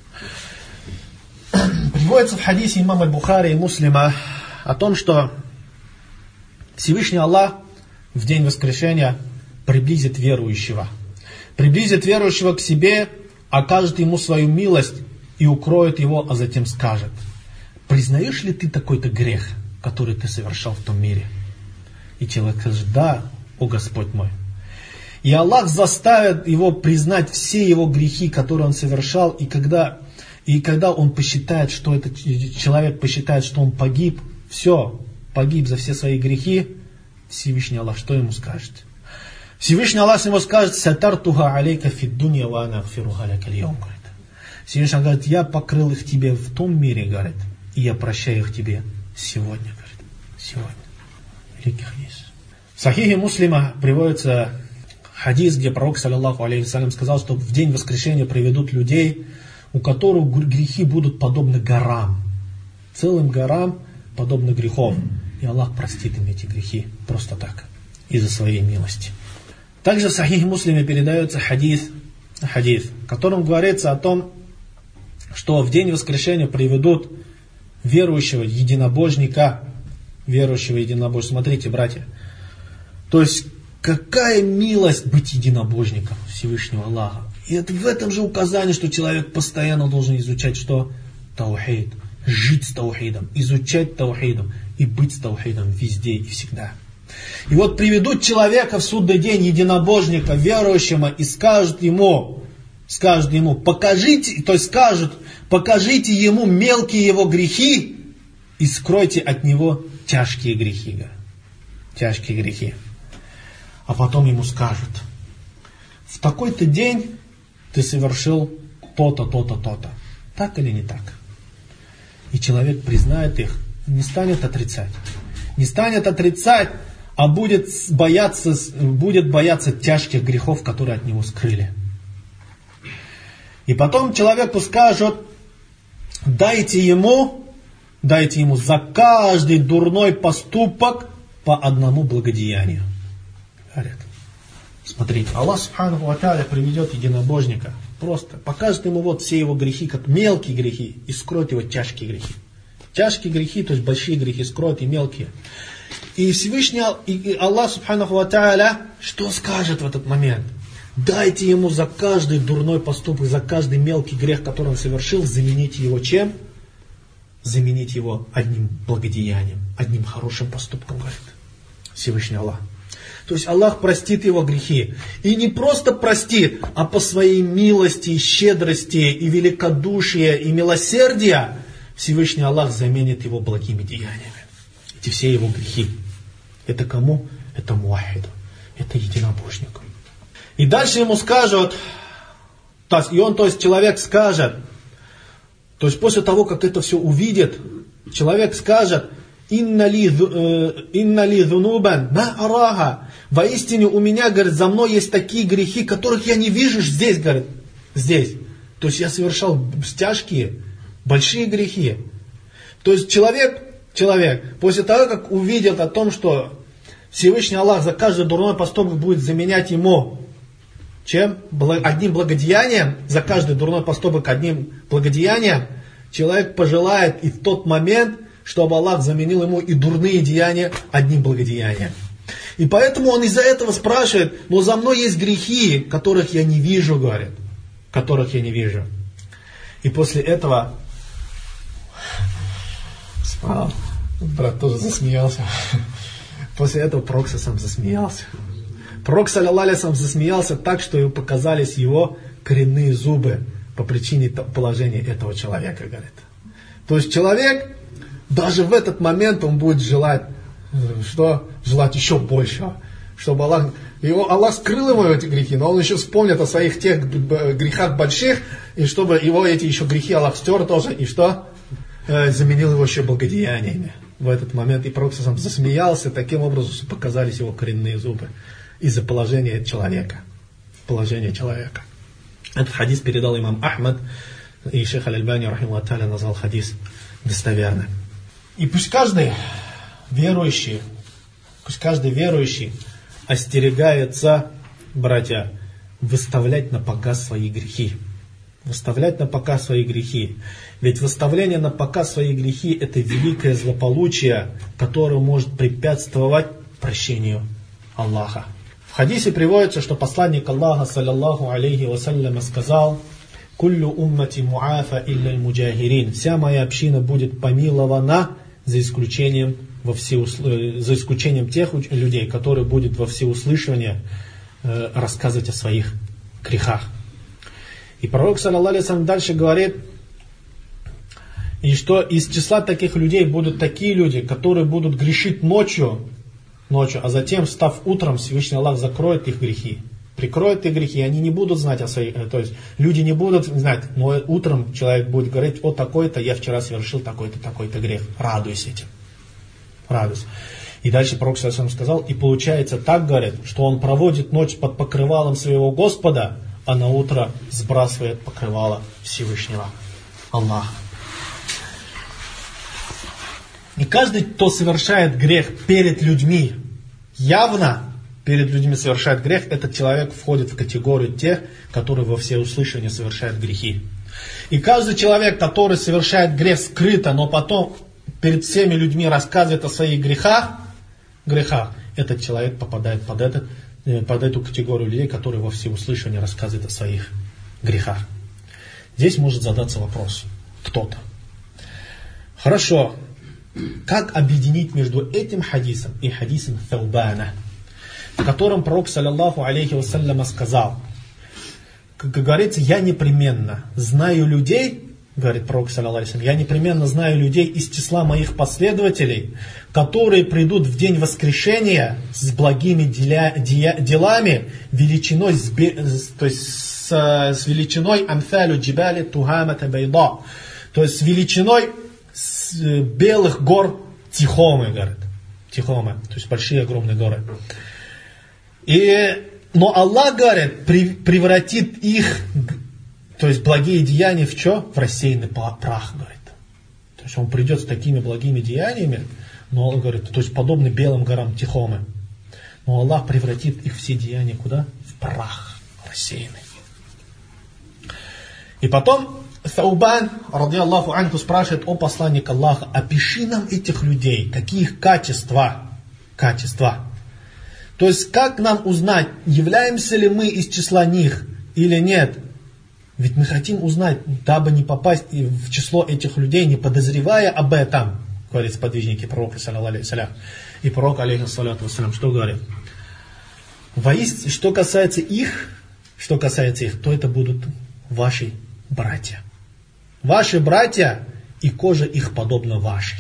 Приводится в хадисе имама Аль-Бухари и Муслима о том, что Всевышний Аллах в день воскрешения приблизит верующего. Приблизит верующего к себе, окажет ему свою милость и укроет его, а затем скажет: признаешь ли ты такой-то грех, который ты совершал в том мире? И человек скажет: да, о Господь мой. И Аллах заставит его признать все его грехи, которые он совершал, и когда он посчитает, что этот человек посчитает, что он погиб, погиб за все свои грехи, Всевышний Аллах что ему скажет? Всевышний Аллах ему скажет: «Сатартуха алейка фид дунья ва ана агфируха лака аль-йом», говорит. Всевышний Аллах говорит: я покрыл их тебе в том мире, говорит, и я прощаю их тебе сегодня, говорит. Сегодня. Великий хадис. В Сахихе Муслима приводится хадис, где пророк, саллаллаху алейхи вассалям, сказал, что в день воскрешения приведут людей, у которых грехи будут подобны горам. Целым горам подобны грехов. И Аллах простит им эти грехи просто так, из-за своей милости. Также в Сахихе Муслиме передается хадис, в котором говорится о том, что в день воскрешения приведут верующего единобожника. Смотрите, братья. То есть, какая милость быть единобожником Всевышнего Аллаха. И это в этом же указании, что человек постоянно должен изучать что? Таухид. Жить с таухидом, изучать таухидом и быть с таухидом везде и всегда. И вот приведут человека в судный день, единобожника, верующего, и скажут ему, покажите покажите ему мелкие его грехи и скройте от него тяжкие грехи. Тяжкие грехи. А потом ему скажут: в такой-то день ты совершил то-то, то-то, то-то. Так или не так? И человек признает их, не станет отрицать. Не станет отрицать, а будет бояться тяжких грехов, которые от него скрыли. И потом человеку скажут: дайте ему за каждый дурной поступок по одному благодеянию. Говорят. Смотрите, Аллах Субханаху ва Тааля приведет единобожника, просто покажет ему вот все его грехи, как мелкие грехи, и скроет его тяжкие грехи. Тяжкие грехи, то есть большие грехи, скроет и мелкие. И Всевышний Аллах Субханаху ва Тааля что скажет в этот момент? Дайте ему за каждый дурной поступок, за каждый мелкий грех, который он совершил, замените его чем? Заменить его одним благодеянием, одним хорошим поступком, говорит Всевышний Аллах. То есть Аллах простит его грехи. И не просто простит, а по своей милости, и щедрости, и великодушия, и милосердия Всевышний Аллах заменит его благими деяниями. Эти все его грехи. Это кому? Это муахиду. Это единобожнику. И дальше ему скажут, то есть человек скажет, то есть после того, как это все увидит, человек скажет: «Инна ли зунубан ма арага». Воистине у меня, говорит, за мной есть такие грехи, которых я не вижу здесь, говорит, здесь. То есть я совершал тяжкие, большие грехи. То есть человек, после того, как увидел о том, что Всевышний Аллах за каждый дурной поступок будет заменять ему чем? Одним благодеянием, за каждый дурной поступок одним благодеянием, человек пожелает и в тот момент, чтобы Аллах заменил ему и дурные деяния одним благодеянием. И поэтому он из-за этого спрашивает: но за мной есть грехи, которых я не вижу, говорит. Которых я не вижу. И после этого брат тоже засмеялся. После этого пророк сам засмеялся. Пророк, саллаллаху алейхи ва саллям, засмеялся так, что ему показались его коренные зубы по причине положения этого человека, говорит. То есть человек, даже в этот момент он будет желать, что? Желать еще большего. Чтобы Аллах скрыл ему эти грехи, но он еще вспомнит о своих тех грехах больших, и чтобы его эти еще грехи Аллах стер тоже, и что? Заменил его еще благодеяниями в этот момент. И пророк сам засмеялся, таким образом, что показались его коренные зубы из-за положения человека. Положение человека. Этот хадис передал имам Ахмад, и шейх Аль-Альбани, рахимахуллах та'аля, назвал хадис достоверным. И пусть каждый верующий остерегается, братья, выставлять на показ свои грехи. Выставлять на показ свои грехи. Ведь выставление на показ свои грехи – это великое злополучие, которое может препятствовать прощению Аллаха. В хадисе приводится, что посланник Аллаха, саллаллаху алейхи вассалям, сказал: «Куллю уммати муафа илля аль-муджахирин». Вся моя община будет помилована, за исключением тех людей, которые будут во всеуслышание рассказывать о своих грехах. И пророк, саллаллаху алейхи ва саллям, дальше говорит, и что из числа таких людей будут такие люди, которые будут грешить ночью, а затем, встав утром, Всевышний Аллах закроет их грехи, прикроет их грехи, и они не будут знать о своих, то есть люди не будут знать, но утром человек будет говорить: о, такой-то, я вчера совершил такой-то грех, радуйся этим, радуйся. И дальше пророк сказал, и получается так, говорит, что он проводит ночь под покрывалом своего Господа, а на утро сбрасывает покрывало Всевышнего Аллаха. И каждый, кто совершает грех перед людьми, явно перед людьми совершает грех, этот человек входит в категорию тех, которые во всеуслышание совершают грехи. И каждый человек, который совершает грех скрыто, но потом перед всеми людьми рассказывает о своих грехах, этот человек попадает под эту категорию людей, которые во всеуслышание рассказывают о своих грехах. Здесь может задаться вопрос кто-то. Хорошо. Как объединить между этим хадисом и хадисом Таубана, в котором пророк, саллаллаху алейхи вассалям, сказал, как говорится, я непременно знаю людей, говорит пророк, саллаллаху алейхи вассалям, я непременно знаю людей из числа моих последователей, которые придут в день воскрешения с благими делами, величиной, то есть с величиной амфалю джибали тухамата байда, то есть с величиной белых гор Тихомы, говорит. Тихомы, то есть большие огромные горы. Но Аллах, говорит, превратит их, то есть благие деяния в что? В рассеянный прах, говорит. То есть он придет с такими благими деяниями, но он говорит, то есть подобно белым горам Тихомы. Но Аллах превратит их все деяния куда? В прах рассеянный. И потом Таубан, радиаллаху анху, спрашивает: о посланник Аллаха, опиши нам этих людей, какие их качества. То есть, как нам узнать, являемся ли мы из числа них или нет? Ведь мы хотим узнать, дабы не попасть в число этих людей, не подозревая об этом, говорит сподвижники пророка, саллаллаху алейхи ва саллям. И пророк, алейхиссалату вассалям, что говорит? Воистину, что касается их, то это будут ваши братья. Ваши братья, и кожа их подобна вашей.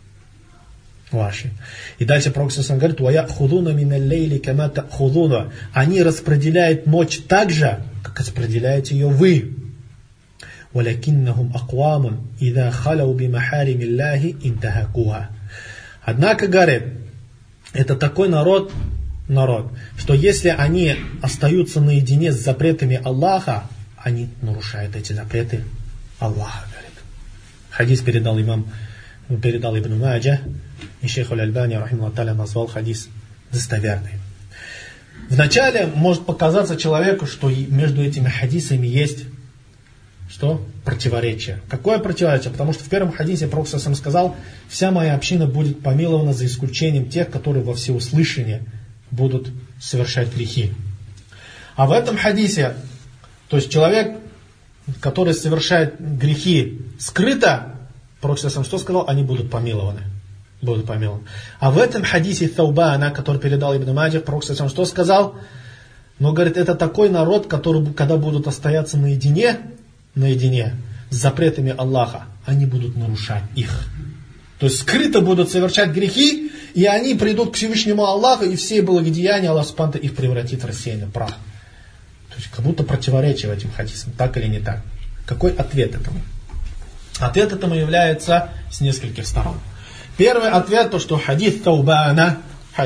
И дальше пророк говорит: «Ваяхудуна миналлейли кама та'худуна». Они распределяют ночь так же, как распределяете ее вы. «Валякиннахум аквамун ида халау бимахаримиллахи интахакуха». Однако, говорит, это такой народ, что если они остаются наедине с запретами Аллаха, они нарушают эти запреты Аллаха, говорит. Хадис передал Ибн Маджа, и шейх Аль-Альбани, рахимахуллах та'аля, назвал хадис достоверный. Вначале может показаться человеку, что между этими хадисами есть что? Противоречие. Какое противоречие? Потому что в первом хадисе пророк сам сказал: вся моя община будет помилована за исключением тех, которые во всеуслышание будут совершать грехи. А в этом хадисе, то есть человек которые совершают грехи скрыто, пророк сам что сказал? Они будут помилованы. Будут помилованы. А в этом хадисе Таубана, который передал Ибн Маджах, пророк сам что сказал? Но, говорит, это такой народ, который, когда будут остаться наедине с запретами Аллаха, они будут нарушать их. То есть скрыто будут совершать грехи, и они придут к Всевышнему Аллаху, и все благодеяния Аллах Субхану их превратит в рассеянный прах. То есть как будто противоречие этим хадисам, так или не так. Какой ответ этому? Ответ этому является с нескольких сторон. Первый ответ, то что хадис Таубана,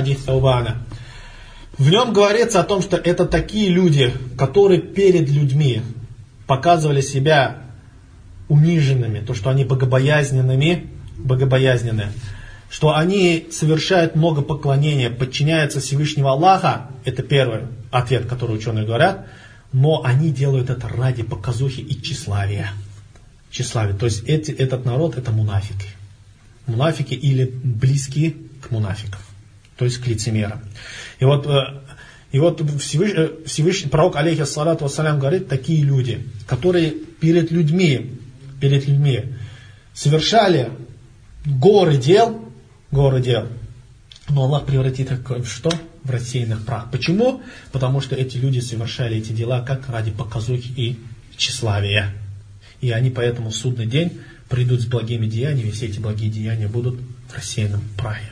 в нем говорится о том, что это такие люди, которые перед людьми показывали себя униженными, то что они богобоязненные, что они совершают много поклонения, подчиняются Всевышнего Аллаха, это первый ответ, который ученые говорят, но они делают это ради показухи и тщеславия. То есть этот народ это мунафики. Мунафики или близкие к мунафикам, то есть к лицемерам. И вот Всевышний пророк, алейхиссалату вассалям, говорит, такие люди, которые перед людьми совершали горы дел, но Аллах превратит их в что? В рассеянных прах. Почему? Потому что эти люди совершали эти дела как ради показухи и тщеславия. И они поэтому в судный день придут с благими деяниями, и все эти благие деяния будут в рассеянном прахе.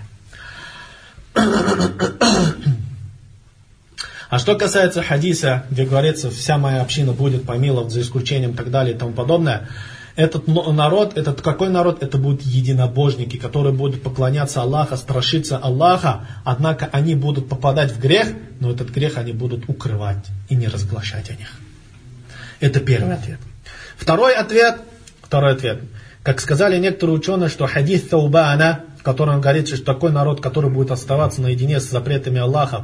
А что касается хадиса, где говорится, вся моя община будет помилована за исключением и так далее и тому подобное, этот народ, какой народ? Это будут единобожники, которые будут поклоняться Аллаху, страшиться Аллаха, однако они будут попадать в грех, но этот грех они будут укрывать и не разглашать о них. Это первый ответ. Второй ответ, как сказали некоторые ученые, что хадис Таубана, в котором говорится, что такой народ, который будет оставаться наедине с запретами Аллаха,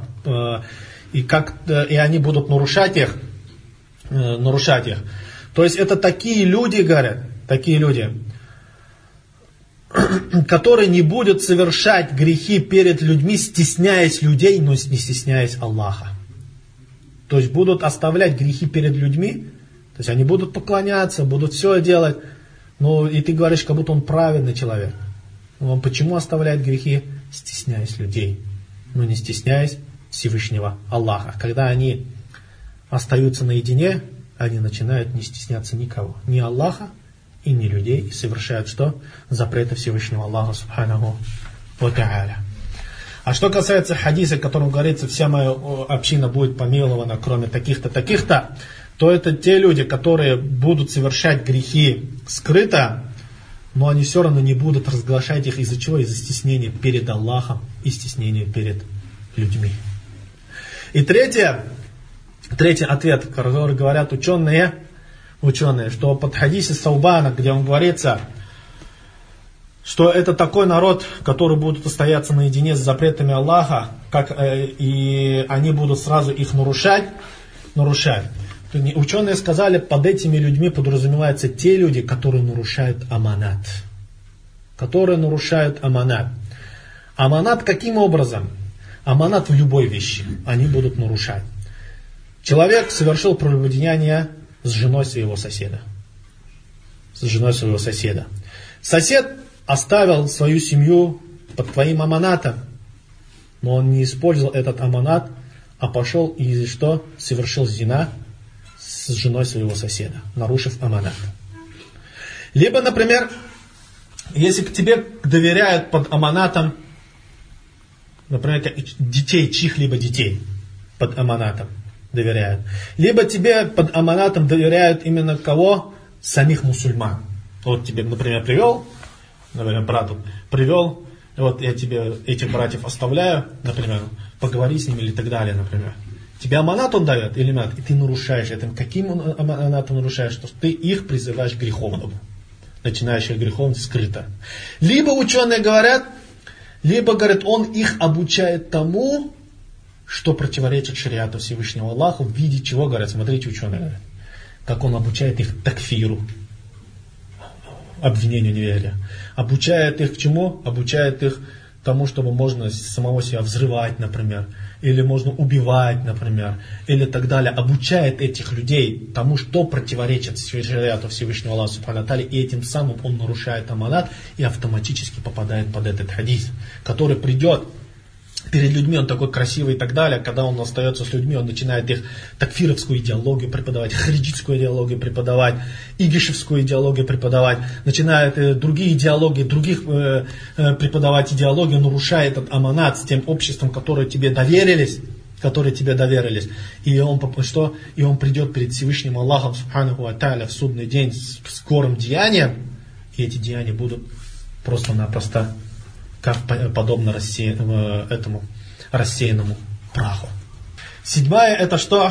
и они будут нарушать их. То есть это такие люди, говорят, которые не будут совершать грехи перед людьми, стесняясь людей, но не стесняясь Аллаха. То есть будут оставлять грехи перед людьми, то есть они будут поклоняться, будут все делать, но и ты говоришь, как будто он праведный человек. Но он почему оставляет грехи? Стесняясь людей, но не стесняясь Всевышнего Аллаха. Когда они остаются наедине, они начинают не стесняться никого. Ни Аллаха и ни людей. И совершают что? Запреты Всевышнего Аллаха Субханаху ва Та'аля. А что касается хадиса, в котором говорится, вся моя община будет помилована, кроме таких-то, таких-то, то это те люди, которые будут совершать грехи скрыто, но они все равно не будут разглашать их. Из-за чего? Из-за стеснения перед Аллахом и стеснения перед людьми. И третий ответ, который говорят ученые, что под хадисе Таубана, где он говорится, что это такой народ, который будет оставаться наедине с запретами Аллаха, и они будут сразу их нарушать. Ученые сказали, под этими людьми подразумеваются те люди, которые нарушают аманат. Аманат каким образом? Аманат в любой вещи они будут нарушать. Человек совершил прелюбодеяние с женой своего соседа. Сосед оставил свою семью под твоим аманатом, но он не использовал этот аманат, а пошел и что? Совершил зина с женой своего соседа, нарушив аманат. Либо, например, если к тебе доверяют под аманатом, например, детей, чьих-либо детей под аманатом доверяют. Либо тебе под аманатом доверяют именно кого? Самих мусульман. Вот тебе, например, брату привел, вот я тебе этих братьев оставляю, например, поговори с ними или так далее, например. Тебе аманат он дает или нет, и ты нарушаешь это. Каким аманатом нарушаешь? Что ты их призываешь к греховному, начинаешь их греховность скрыто. Либо ученые говорят, он их обучает тому, что противоречит шариату Всевышнего Аллаха, в виде чего, говорят, смотрите, ученые говорят, как он обучает их такфиру, обвинению неверия. Обучает их к чему? Обучает их тому, чтобы можно самого себя взрывать, например, или можно убивать, например, или так далее, обучает этих людей тому, что противоречит шариату Всевышнего Аллаха Субхану ва Тааля, и этим самым он нарушает аманат и автоматически попадает под этот хадис, который придет перед людьми, он такой красивый и так далее, когда он остается с людьми, он начинает их такфировскую идеологию преподавать, хариджитскую идеологию преподавать, игишевскую идеологию преподавать, начинает другие идеологии, других преподавать идеологию, нарушая этот аманат с тем обществом, которые тебе доверились, и он придет перед Всевышним Аллахом Субханаху ва Тааля в судный день с скорым деянием, и эти деяния будут просто-напросто как подобно этому рассеянному праху. Седьмая это что?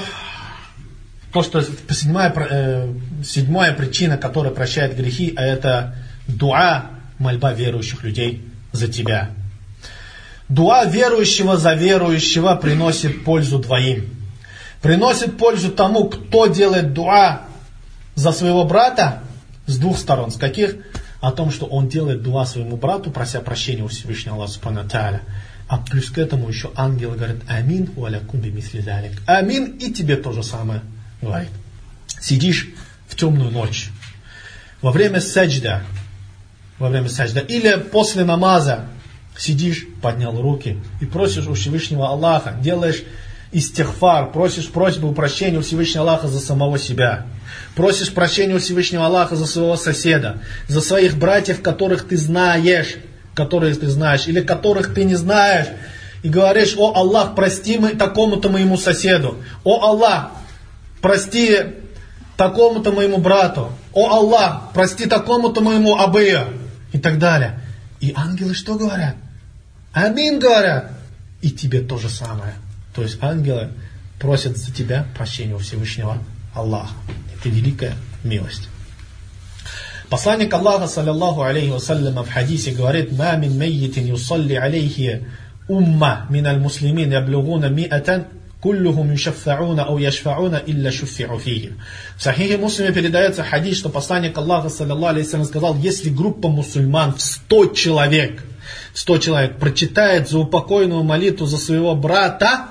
Седьмая причина, которая прощает грехи, а это дуа, мольба верующих людей за тебя. Дуа верующего за верующего приносит пользу двоим. Приносит пользу тому, кто делает дуа за своего брата с двух сторон. С каких? О том, что он делает дуа своему брату, прося прощения у Всевышнего Аллаха Субхану ва Тааля. А плюс к этому еще ангелы говорят: амин ва лякум бимисли залик. Амин, и тебе то же самое говорит. Сидишь в темную ночь, во время саджда, или после намаза, сидишь, поднял руки и просишь у Всевышнего Аллаха, делаешь истихфар, просишь просьбу прощения у Всевышнего Аллаха за самого себя. Просишь прощения у Всевышнего Аллаха за своего соседа, за своих братьев, которых ты знаешь, или которых ты не знаешь. И говоришь: о Аллах, прости такому-то моему соседу. О Аллах, прости такому-то моему брату. О Аллах, прости такому-то моему абыя. И так далее. И ангелы что говорят? Амин говорят. И тебе то же самое. То есть ангелы просят за тебя прощения у Всевышнего Аллаха. Это великая милость. Посланник Аллаха, саллаллаху алейхи вассалям, в хадисе говорит: «Ма мин меййтин юсалли алейхи умма миналь муслимин яблугуна миатан, куллухум юшаффауна ау яшфауна илля шуффиу фихи». В Сахихе Муслиме передается хадис, что посланник Аллаха, саллаллаху алейхи вассалям, сказал: если группа мусульман в 100 человек прочитает заупокойную молитву за своего брата,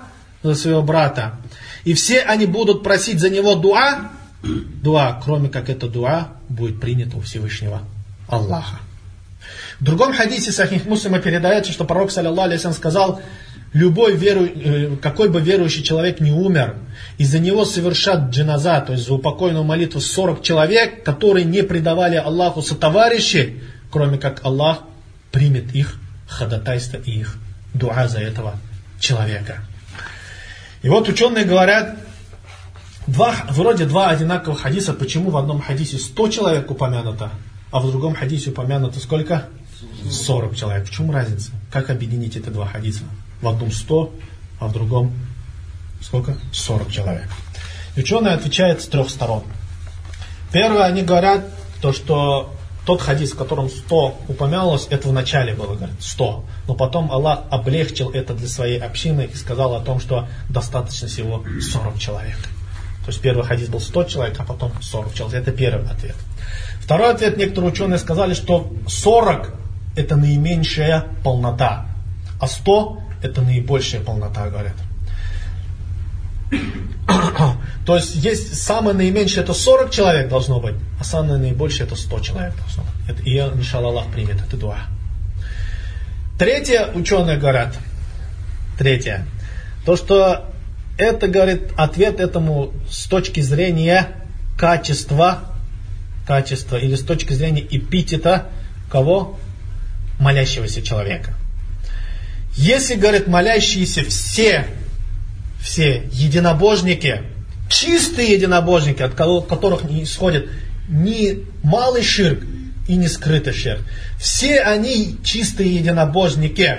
и все они будут просить за него дуа, кроме как это дуа будет принято у Всевышнего Аллаха. В другом хадисе Сахих Муслима передается, что пророк, саллаллаху алейхи вассалям, сказал: какой бы верующий человек не умер, и за него совершат джаназа, то есть за упокойную молитву 40 человек, которые не предавали Аллаху сотоварищи, кроме как Аллах примет их ходатайство и их дуа за этого человека. И вот ученые говорят, вроде два одинаковых хадиса, почему в одном хадисе 100 человек упомянуто, а в другом хадисе упомянуто сколько? 40 человек. В чем разница? Как объединить эти два хадиса? В одном 100, а в другом сколько? 40 человек. И ученые отвечают с 3 сторон. Первое, они говорят, что тот хадис, в котором 100 упоминалось, это в начале было, говорят, 100. Но потом Аллах облегчил это для своей общины и сказал о том, что достаточно всего 40 человек. То есть первый хадис был 100 человек, а потом 40 человек. Это первый ответ. Второй ответ, некоторые ученые сказали, что 40 это наименьшая полнота, а 100 это наибольшая полнота, говорят. То есть самое наименьшее это 40 человек должно быть, а самое наибольшее это 100 человек должно быть. И иншаллах Аллах примет это дуа. Третье, ученые говорят, то что это, говорит, ответ этому с точки зрения качества или с точки зрения эпитета кого? Молящегося человека. Если, говорит, молящиеся все единобожники, чистые единобожники, от которых не исходит ни малый ширк и не скрытый ширк, все они чистые единобожники,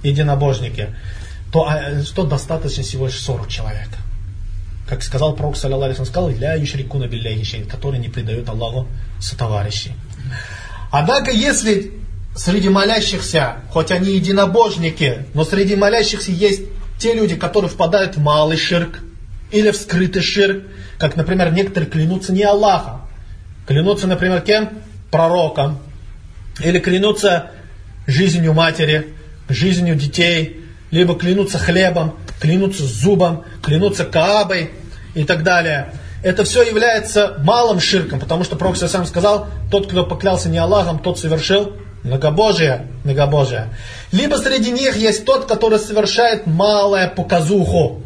то достаточно всего лишь 40 человек. Как сказал пророк, саллаллаху алейхи вассалям, сказал: «Ля юшрикуна билляхи шей'ан», которые не предают Аллаху сотоварищей. Однако, если среди молящихся, хоть они единобожники, но среди молящихся есть те люди, которые впадают в малый ширк или в скрытый ширк, как, например, некоторые клянутся не Аллахом, клянутся, например, кем? Пророком, или клянутся жизнью матери, жизнью детей, либо клянутся хлебом, клянутся зубом, клянутся Каабой и так далее. Это все является малым ширком, потому что Пророк сам сказал, тот, кто поклялся не Аллахом, тот совершил многобожие. Либо среди них есть тот, который совершает малую показуху.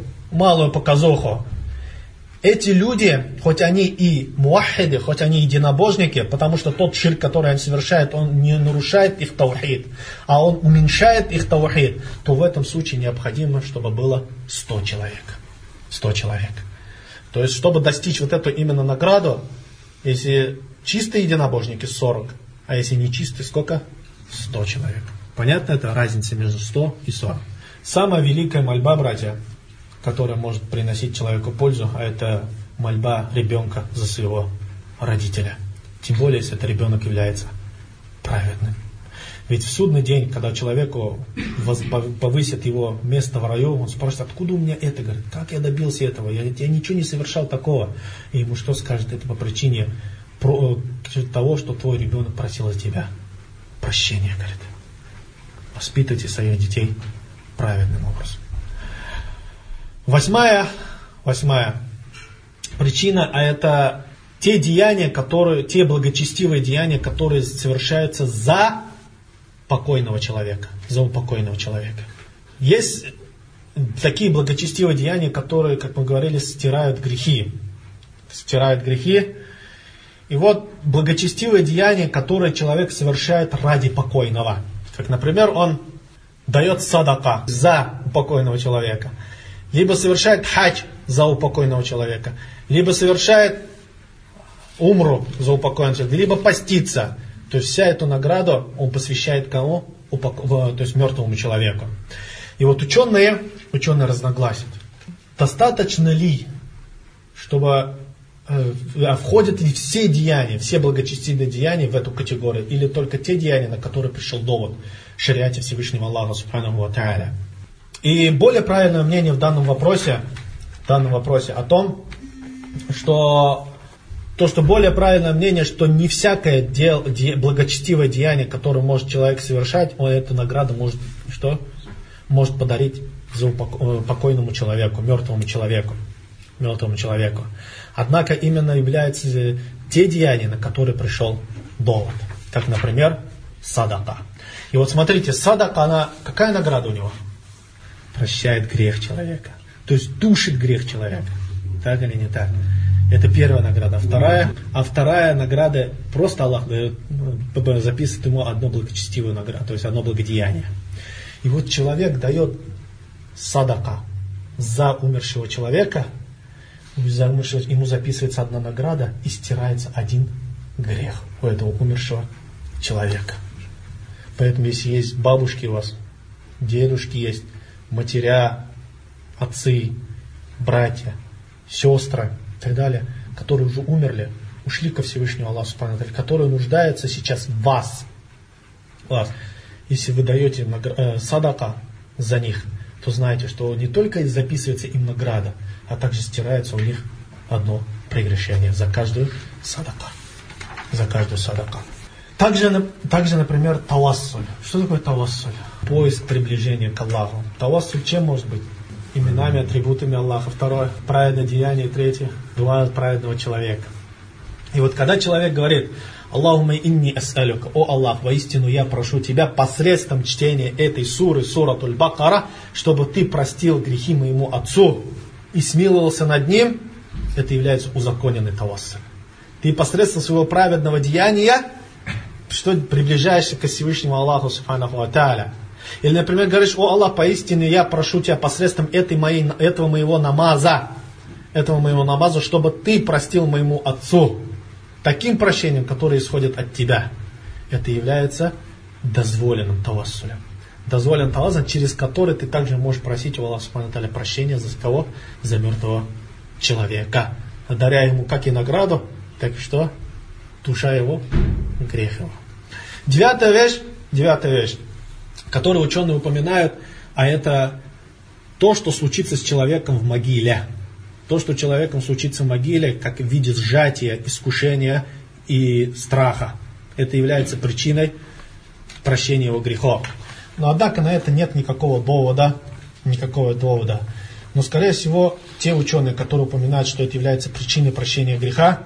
Эти люди, хоть они и муахиды, хоть они единобожники, потому что тот ширк, который они совершают, он не нарушает их таухид, а он уменьшает их таухид, то в этом случае необходимо, чтобы было 100 человек. 100 человек. То есть, чтобы достичь вот эту именно награду, если чистые единобожники 40, а если не чистые, сколько? 100 человек. Понятно, это разница между 100 и 40. Самая великая мольба, братья, которая может приносить человеку пользу, а это мольба ребенка за своего родителя. Тем более, если этот ребенок является праведным. Ведь в судный день, когда человеку повысят его место в раю, он спросит, откуда у меня это? Говорит, как я добился этого? Я ничего не совершал такого. И ему что скажет? Это по причине того, что твой ребенок просил за тебя прощения, говорит. Воспитывайте своих детей праведным образом. Восьмая причина, а это те деяния, те благочестивые деяния, которые совершаются за покойного человека, за упокойного человека. Есть такие благочестивые деяния, которые, как мы говорили, стирают грехи. И вот благочестивые деяния, которые человек совершает ради покойного. Как, например, он дает садака за упокойного человека. Либо совершает хадж за упокойного человека. Либо совершает умру за упокойного человека. Либо постится. То есть вся эту награду он посвящает кому? То есть мертвому человеку. И вот ученые разногласят. Достаточно ли, чтобы входят ли все деяния, все благочестивые деяния в эту категорию, или только те деяния, на которые пришел довод в шариате Всевышнего Аллаха Субханаху ва Тааля. И более правильное мнение в данном вопросе о том, что более правильное мнение, что не всякое благочестивое деяние, которое может человек совершать, он эту награду может подарить покойному человеку, мертвому человеку. Однако именно являются те деяния, на которые пришел довод. Как, например, садака. И вот смотрите, садака, какая награда у него? Прощает грех человека. То есть тушит грех человека. Так или не так? Это первая награда. Вторая награда, просто Аллах записывает ему одну благочестивую награду, то есть одно благодеяние. И вот человек дает садака за умершего человека, ему записывается одна награда и стирается один грех у этого умершего человека. Поэтому если есть бабушки у вас, дедушки есть, матеря, отцы, братья, сестры и так далее, которые уже умерли, ушли ко Всевышнему Аллаху Субхану ва Тааля, которые нуждаются сейчас в вас. Если вы даете садака за них, то знайте, что не только записывается им награда, а также стирается у них одно прегрешение за каждую садака. Также, например, тавассуль. Что такое тавассуль? Поиск приближения к Аллаху. Тавассуль чем может быть? Именами, атрибутами Аллаха. Второе, праведное деяние. Третье, дуа праведного человека. И вот когда человек говорит: Аллахумма инни ас'алюка, о Аллах, воистину я прошу тебя посредством чтения этой суры, суратуль Бакара, чтобы ты простил грехи моему отцу и смиловался над ним, это является узаконенный тавассуль. Ты посредством своего праведного деяния приближаешься к Всевышнему Аллаху Субханаху ва Тааля. Или, например, говоришь: о Аллах, поистине я прошу тебя посредством этого моего намаза, чтобы ты простил моему отцу таким прощением, которое исходит от тебя. Это является дозволенным тавассулем. Дозволенным тавассулем, через который ты также можешь просить у Аллаха Субхану ва Тааля прощения за кого? За мертвого человека. Даря ему как и награду, так и что? Туша его, грех его. Девятая вещь, которую ученые упоминают, а это то, что случится с человеком в могиле. То, что человеком случится в могиле, как в виде сжатия, искушения и страха. Это является причиной прощения его грехов. Но однако на это нет никакого довода. Но скорее всего, те ученые, которые упоминают, что это является причиной прощения греха,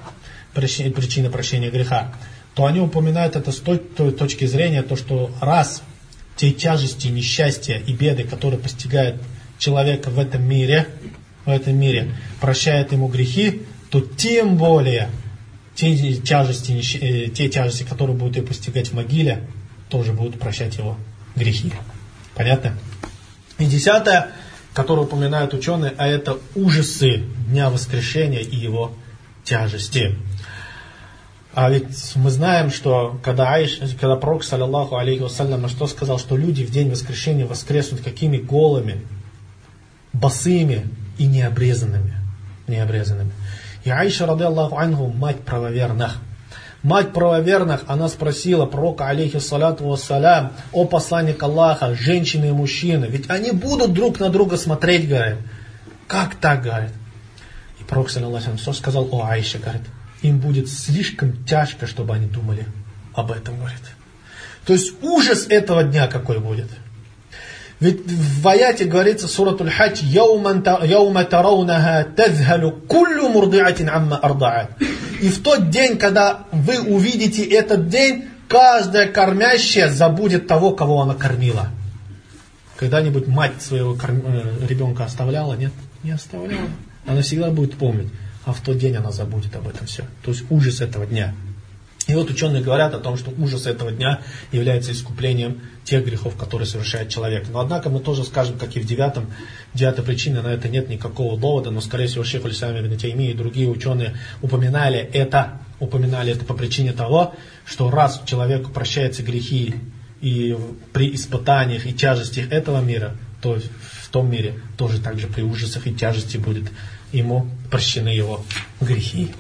то они упоминают это с той точки зрения, то, что раз те тяжести, несчастья и беды, которые постигают человека в этом мире, прощает ему грехи, то тем более те тяжести, которые будут его постигать в могиле, тоже будут прощать его грехи. Понятно? И 10-е, которое упоминают ученые, а это ужасы Дня Воскрешения и его тяжести. А ведь мы знаем, что когда пророк, саллаллаху алейхи вассалям, что сказал, что люди в день воскрешения воскреснут какими? Голыми, босыми и необрезанными. И Аиша, радиаллаху анху, мать правоверных, она спросила пророка, алейхи салату вассалям: о посланник Аллаха, женщины и мужчины, ведь они будут друг на друга смотреть, говорит. Как так, говорит? И пророк, саллаллаху алейхи вассалям, что сказал: о Аиша, говорит, им будет слишком тяжко, чтобы они думали об этом, говорит. То есть ужас этого дня какой будет. Ведь в аяте говорится, суратуль Хадж: «Яума тараунага тазхалу куллю мурдиатин амма ардаат». И в тот день, когда вы увидите этот день, каждая кормящая забудет того, кого она кормила. Когда-нибудь мать своего ребенка оставляла? Нет, не оставляла. Она всегда будет помнить. А в тот день она забудет об этом все. То есть ужас этого дня. И вот ученые говорят о том, что ужас этого дня является искуплением тех грехов, которые совершает человек. Но однако мы тоже скажем, как и в 9-й причине, на это нет никакого довода, но скорее всего шейх аль-Ислам ибн Таймия и другие ученые упоминали это по причине того, что раз человеку прощаются грехи и при испытаниях и тяжестях этого мира, то в том мире тоже так же при ужасах и тяжести будет ему прощены его грехи.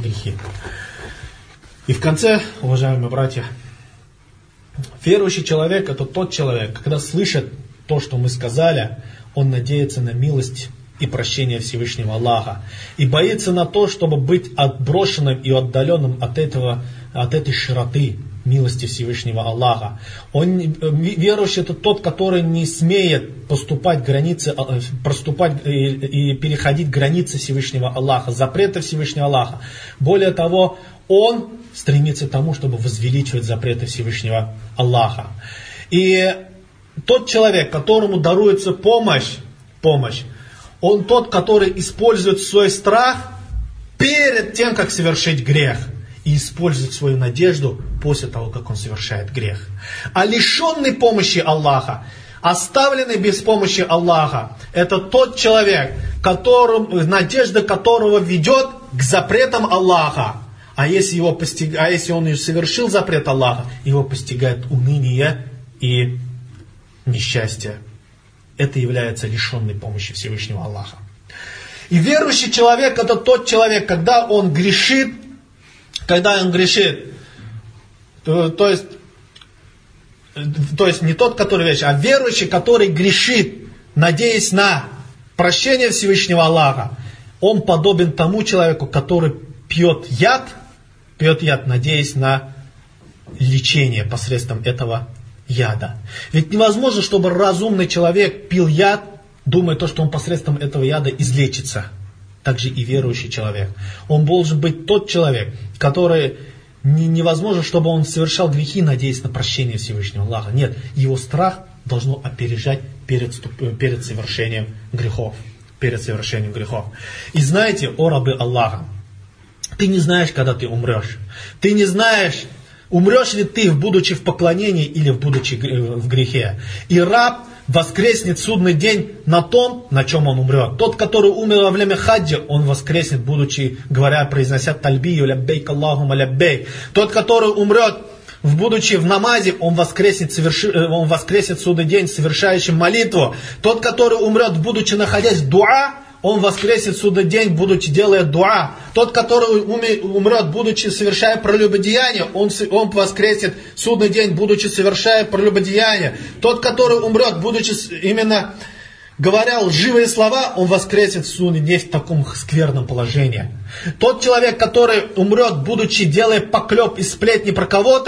И в конце, уважаемые братья, верующий человек — это тот человек, когда слышит то, что мы сказали, он надеется на милость и прощение Всевышнего Аллаха. И боится на то, чтобы быть отброшенным и отдаленным от этой широты милости Всевышнего Аллаха. Верующий — это тот, который не смеет проступать и переходить границы Всевышнего Аллаха, запреты Всевышнего Аллаха. Более того, он стремится к тому, чтобы возвеличивать запреты Всевышнего Аллаха. И тот человек, которому даруется помощь, он тот, который использует свой страх перед тем, как совершить грех, и использует свою надежду после того, как он совершает грех. А лишенный помощи Аллаха, оставленный без помощи Аллаха, это тот человек, надежда которого ведет к запретам Аллаха. А если он и совершил запрет Аллаха, его постигает уныние и несчастье. Это является лишенной помощи Всевышнего Аллаха. И верующий человек — это тот человек, когда он грешит, то есть не тот, который верующий, а верующий, который грешит, надеясь на прощение Всевышнего Аллаха, он подобен тому человеку, который пьет яд, надеясь на лечение посредством этого яда. Ведь невозможно, чтобы разумный человек пил яд, думая то, что он посредством этого яда излечится. Также и верующий человек. Он должен быть тот человек, который невозможно, чтобы он совершал грехи, надеясь на прощение Всевышнего Аллаха. Нет, его страх должно опережать перед совершением грехов. И знаете, о рабы Аллаха, ты не знаешь, когда ты умрешь. Ты не знаешь, умрешь ли ты, будучи в поклонении или будучи в грехе. И раб воскреснет в судный день на том, на чем он умрет. Тот, который умер во время хаджа, он воскреснет, произнося тальбию, ляббейк Аллахума ляббейк. Тот, который умрет, будучи в намазе, он воскреснет в судный день, совершающим молитву. Тот, который умрет, будучи находясь в дуа, он воскреснет в судный день, будучи делая дуа. Тот, который умрет, будучи совершая прелюбодеяние, он воскреснет в судный день, будучи совершая прелюбодеяние. Тот, который умрет, будучи именно говоря лживые слова, он воскреснет в судный день в таком скверном положении. Тот человек, который умрет, будучи делая поклеп и сплетни про кого-то,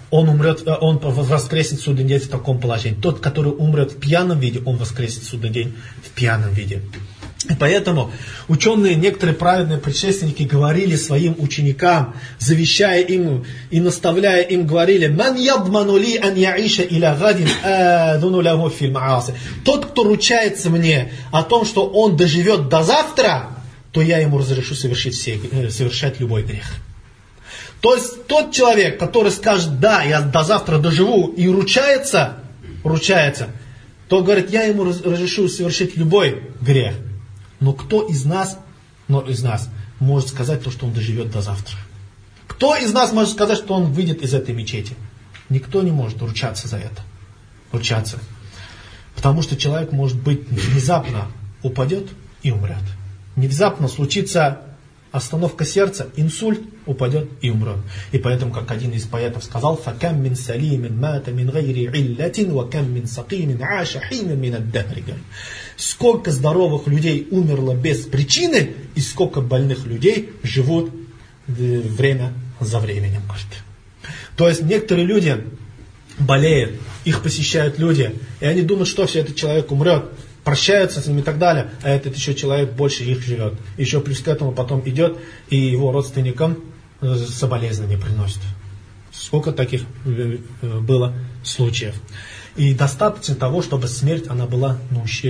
он умрет, он воскреснет в судный день в таком положении. Тот, который умрет в пьяном виде, он воскреснет в судный день в пьяном виде. И поэтому ученые, некоторые праведные предшественники говорили своим ученикам, завещая им и наставляя им, говорили: «Ман ядману ли ан яиша иля гадин адуну лаху фил мааси». Тот, кто ручается мне о том, что он доживет до завтра, то я ему разрешу совершать любой грех. То есть тот человек, который скажет: да, я до завтра доживу, и ручается, то говорит: я ему разрешу совершить любой грех. Но кто из нас может сказать то, что он доживет до завтра? Кто из нас может сказать, что он выйдет из этой мечети? Никто не может ручаться за это. Ручаться. Потому что человек, может быть, внезапно упадет и умрет. Внезапно случится остановка сердца, инсульт, упадет и умрет. И поэтому, как один из поэтов сказал: «Факам мин салимин мата мин гайри иллятин, ва кам мин сакимин аша хина мин аддахри». Сколько здоровых людей умерло без причины, и сколько больных людей живут время за временем. То есть некоторые люди болеют, их посещают люди, и они думают, что все, этот человек умрет, прощаются с ними и так далее, а этот еще человек больше их живет. Еще плюс к этому потом идет и его родственникам соболезнования приносит. Сколько таких было случаев. И достаточно того, чтобы смерть она была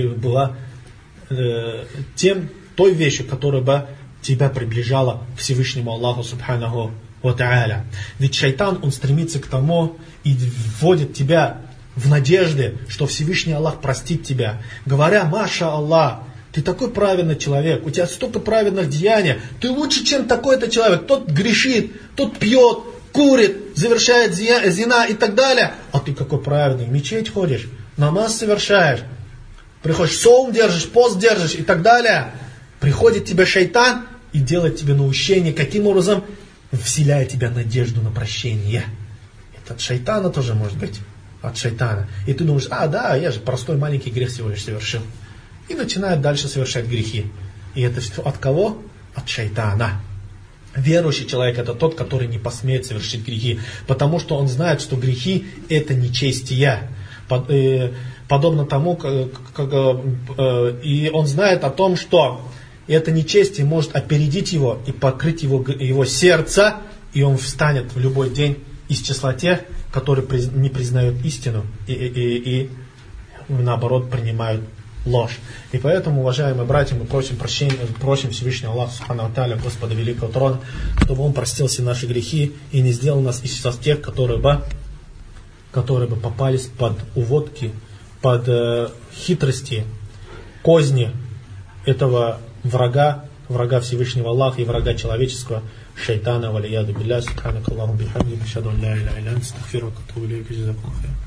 той вещью, которая бы тебя приближала к Всевышнему Аллаху Субханаху ва Тааля. Ведь шайтан, он стремится к тому и вводит тебя в надежде, что Всевышний Аллах простит тебя, говоря: «Маша Аллах, ты такой праведный человек, у тебя столько праведных деяний, ты лучше, чем такой-то человек, тот грешит, тот пьет, курит, завершает зина и так далее, а ты какой праведный, в мечеть ходишь, намаз совершаешь, приходишь, соум держишь, пост держишь и так далее». Приходит тебе шайтан и делает тебе наущение, каким образом? Вселяя тебя надежду на прощение. Это от шайтана тоже может быть. От шайтана. И ты думаешь: да, я же простой маленький грех всего лишь совершил. И начинает дальше совершать грехи. И это все от кого? От шайтана. Верующий человек — это тот, который не посмеет совершить грехи. Потому что он знает, что грехи — это нечестие. Подобно тому, и он знает о том, что это нечестие может опередить его и покрыть его сердце, и он встанет в любой день из числа тех, которые не признают истину и наоборот принимают ложь. И поэтому, уважаемые братья, мы просим Всевышнего Аллаха Субхану ва Тааля, Господа Великого Трона, чтобы Он простил все наши грехи и не сделал нас из числа тех, которые бы попались под уводки, под хитрости, козни этого врага Всевышнего Аллаха и врага человеческого, шайтана, валияду билля, субханак Аллаху бихамди, бишаду ля иля иля, астагфирука ва атубу илейк, джазакум хайран.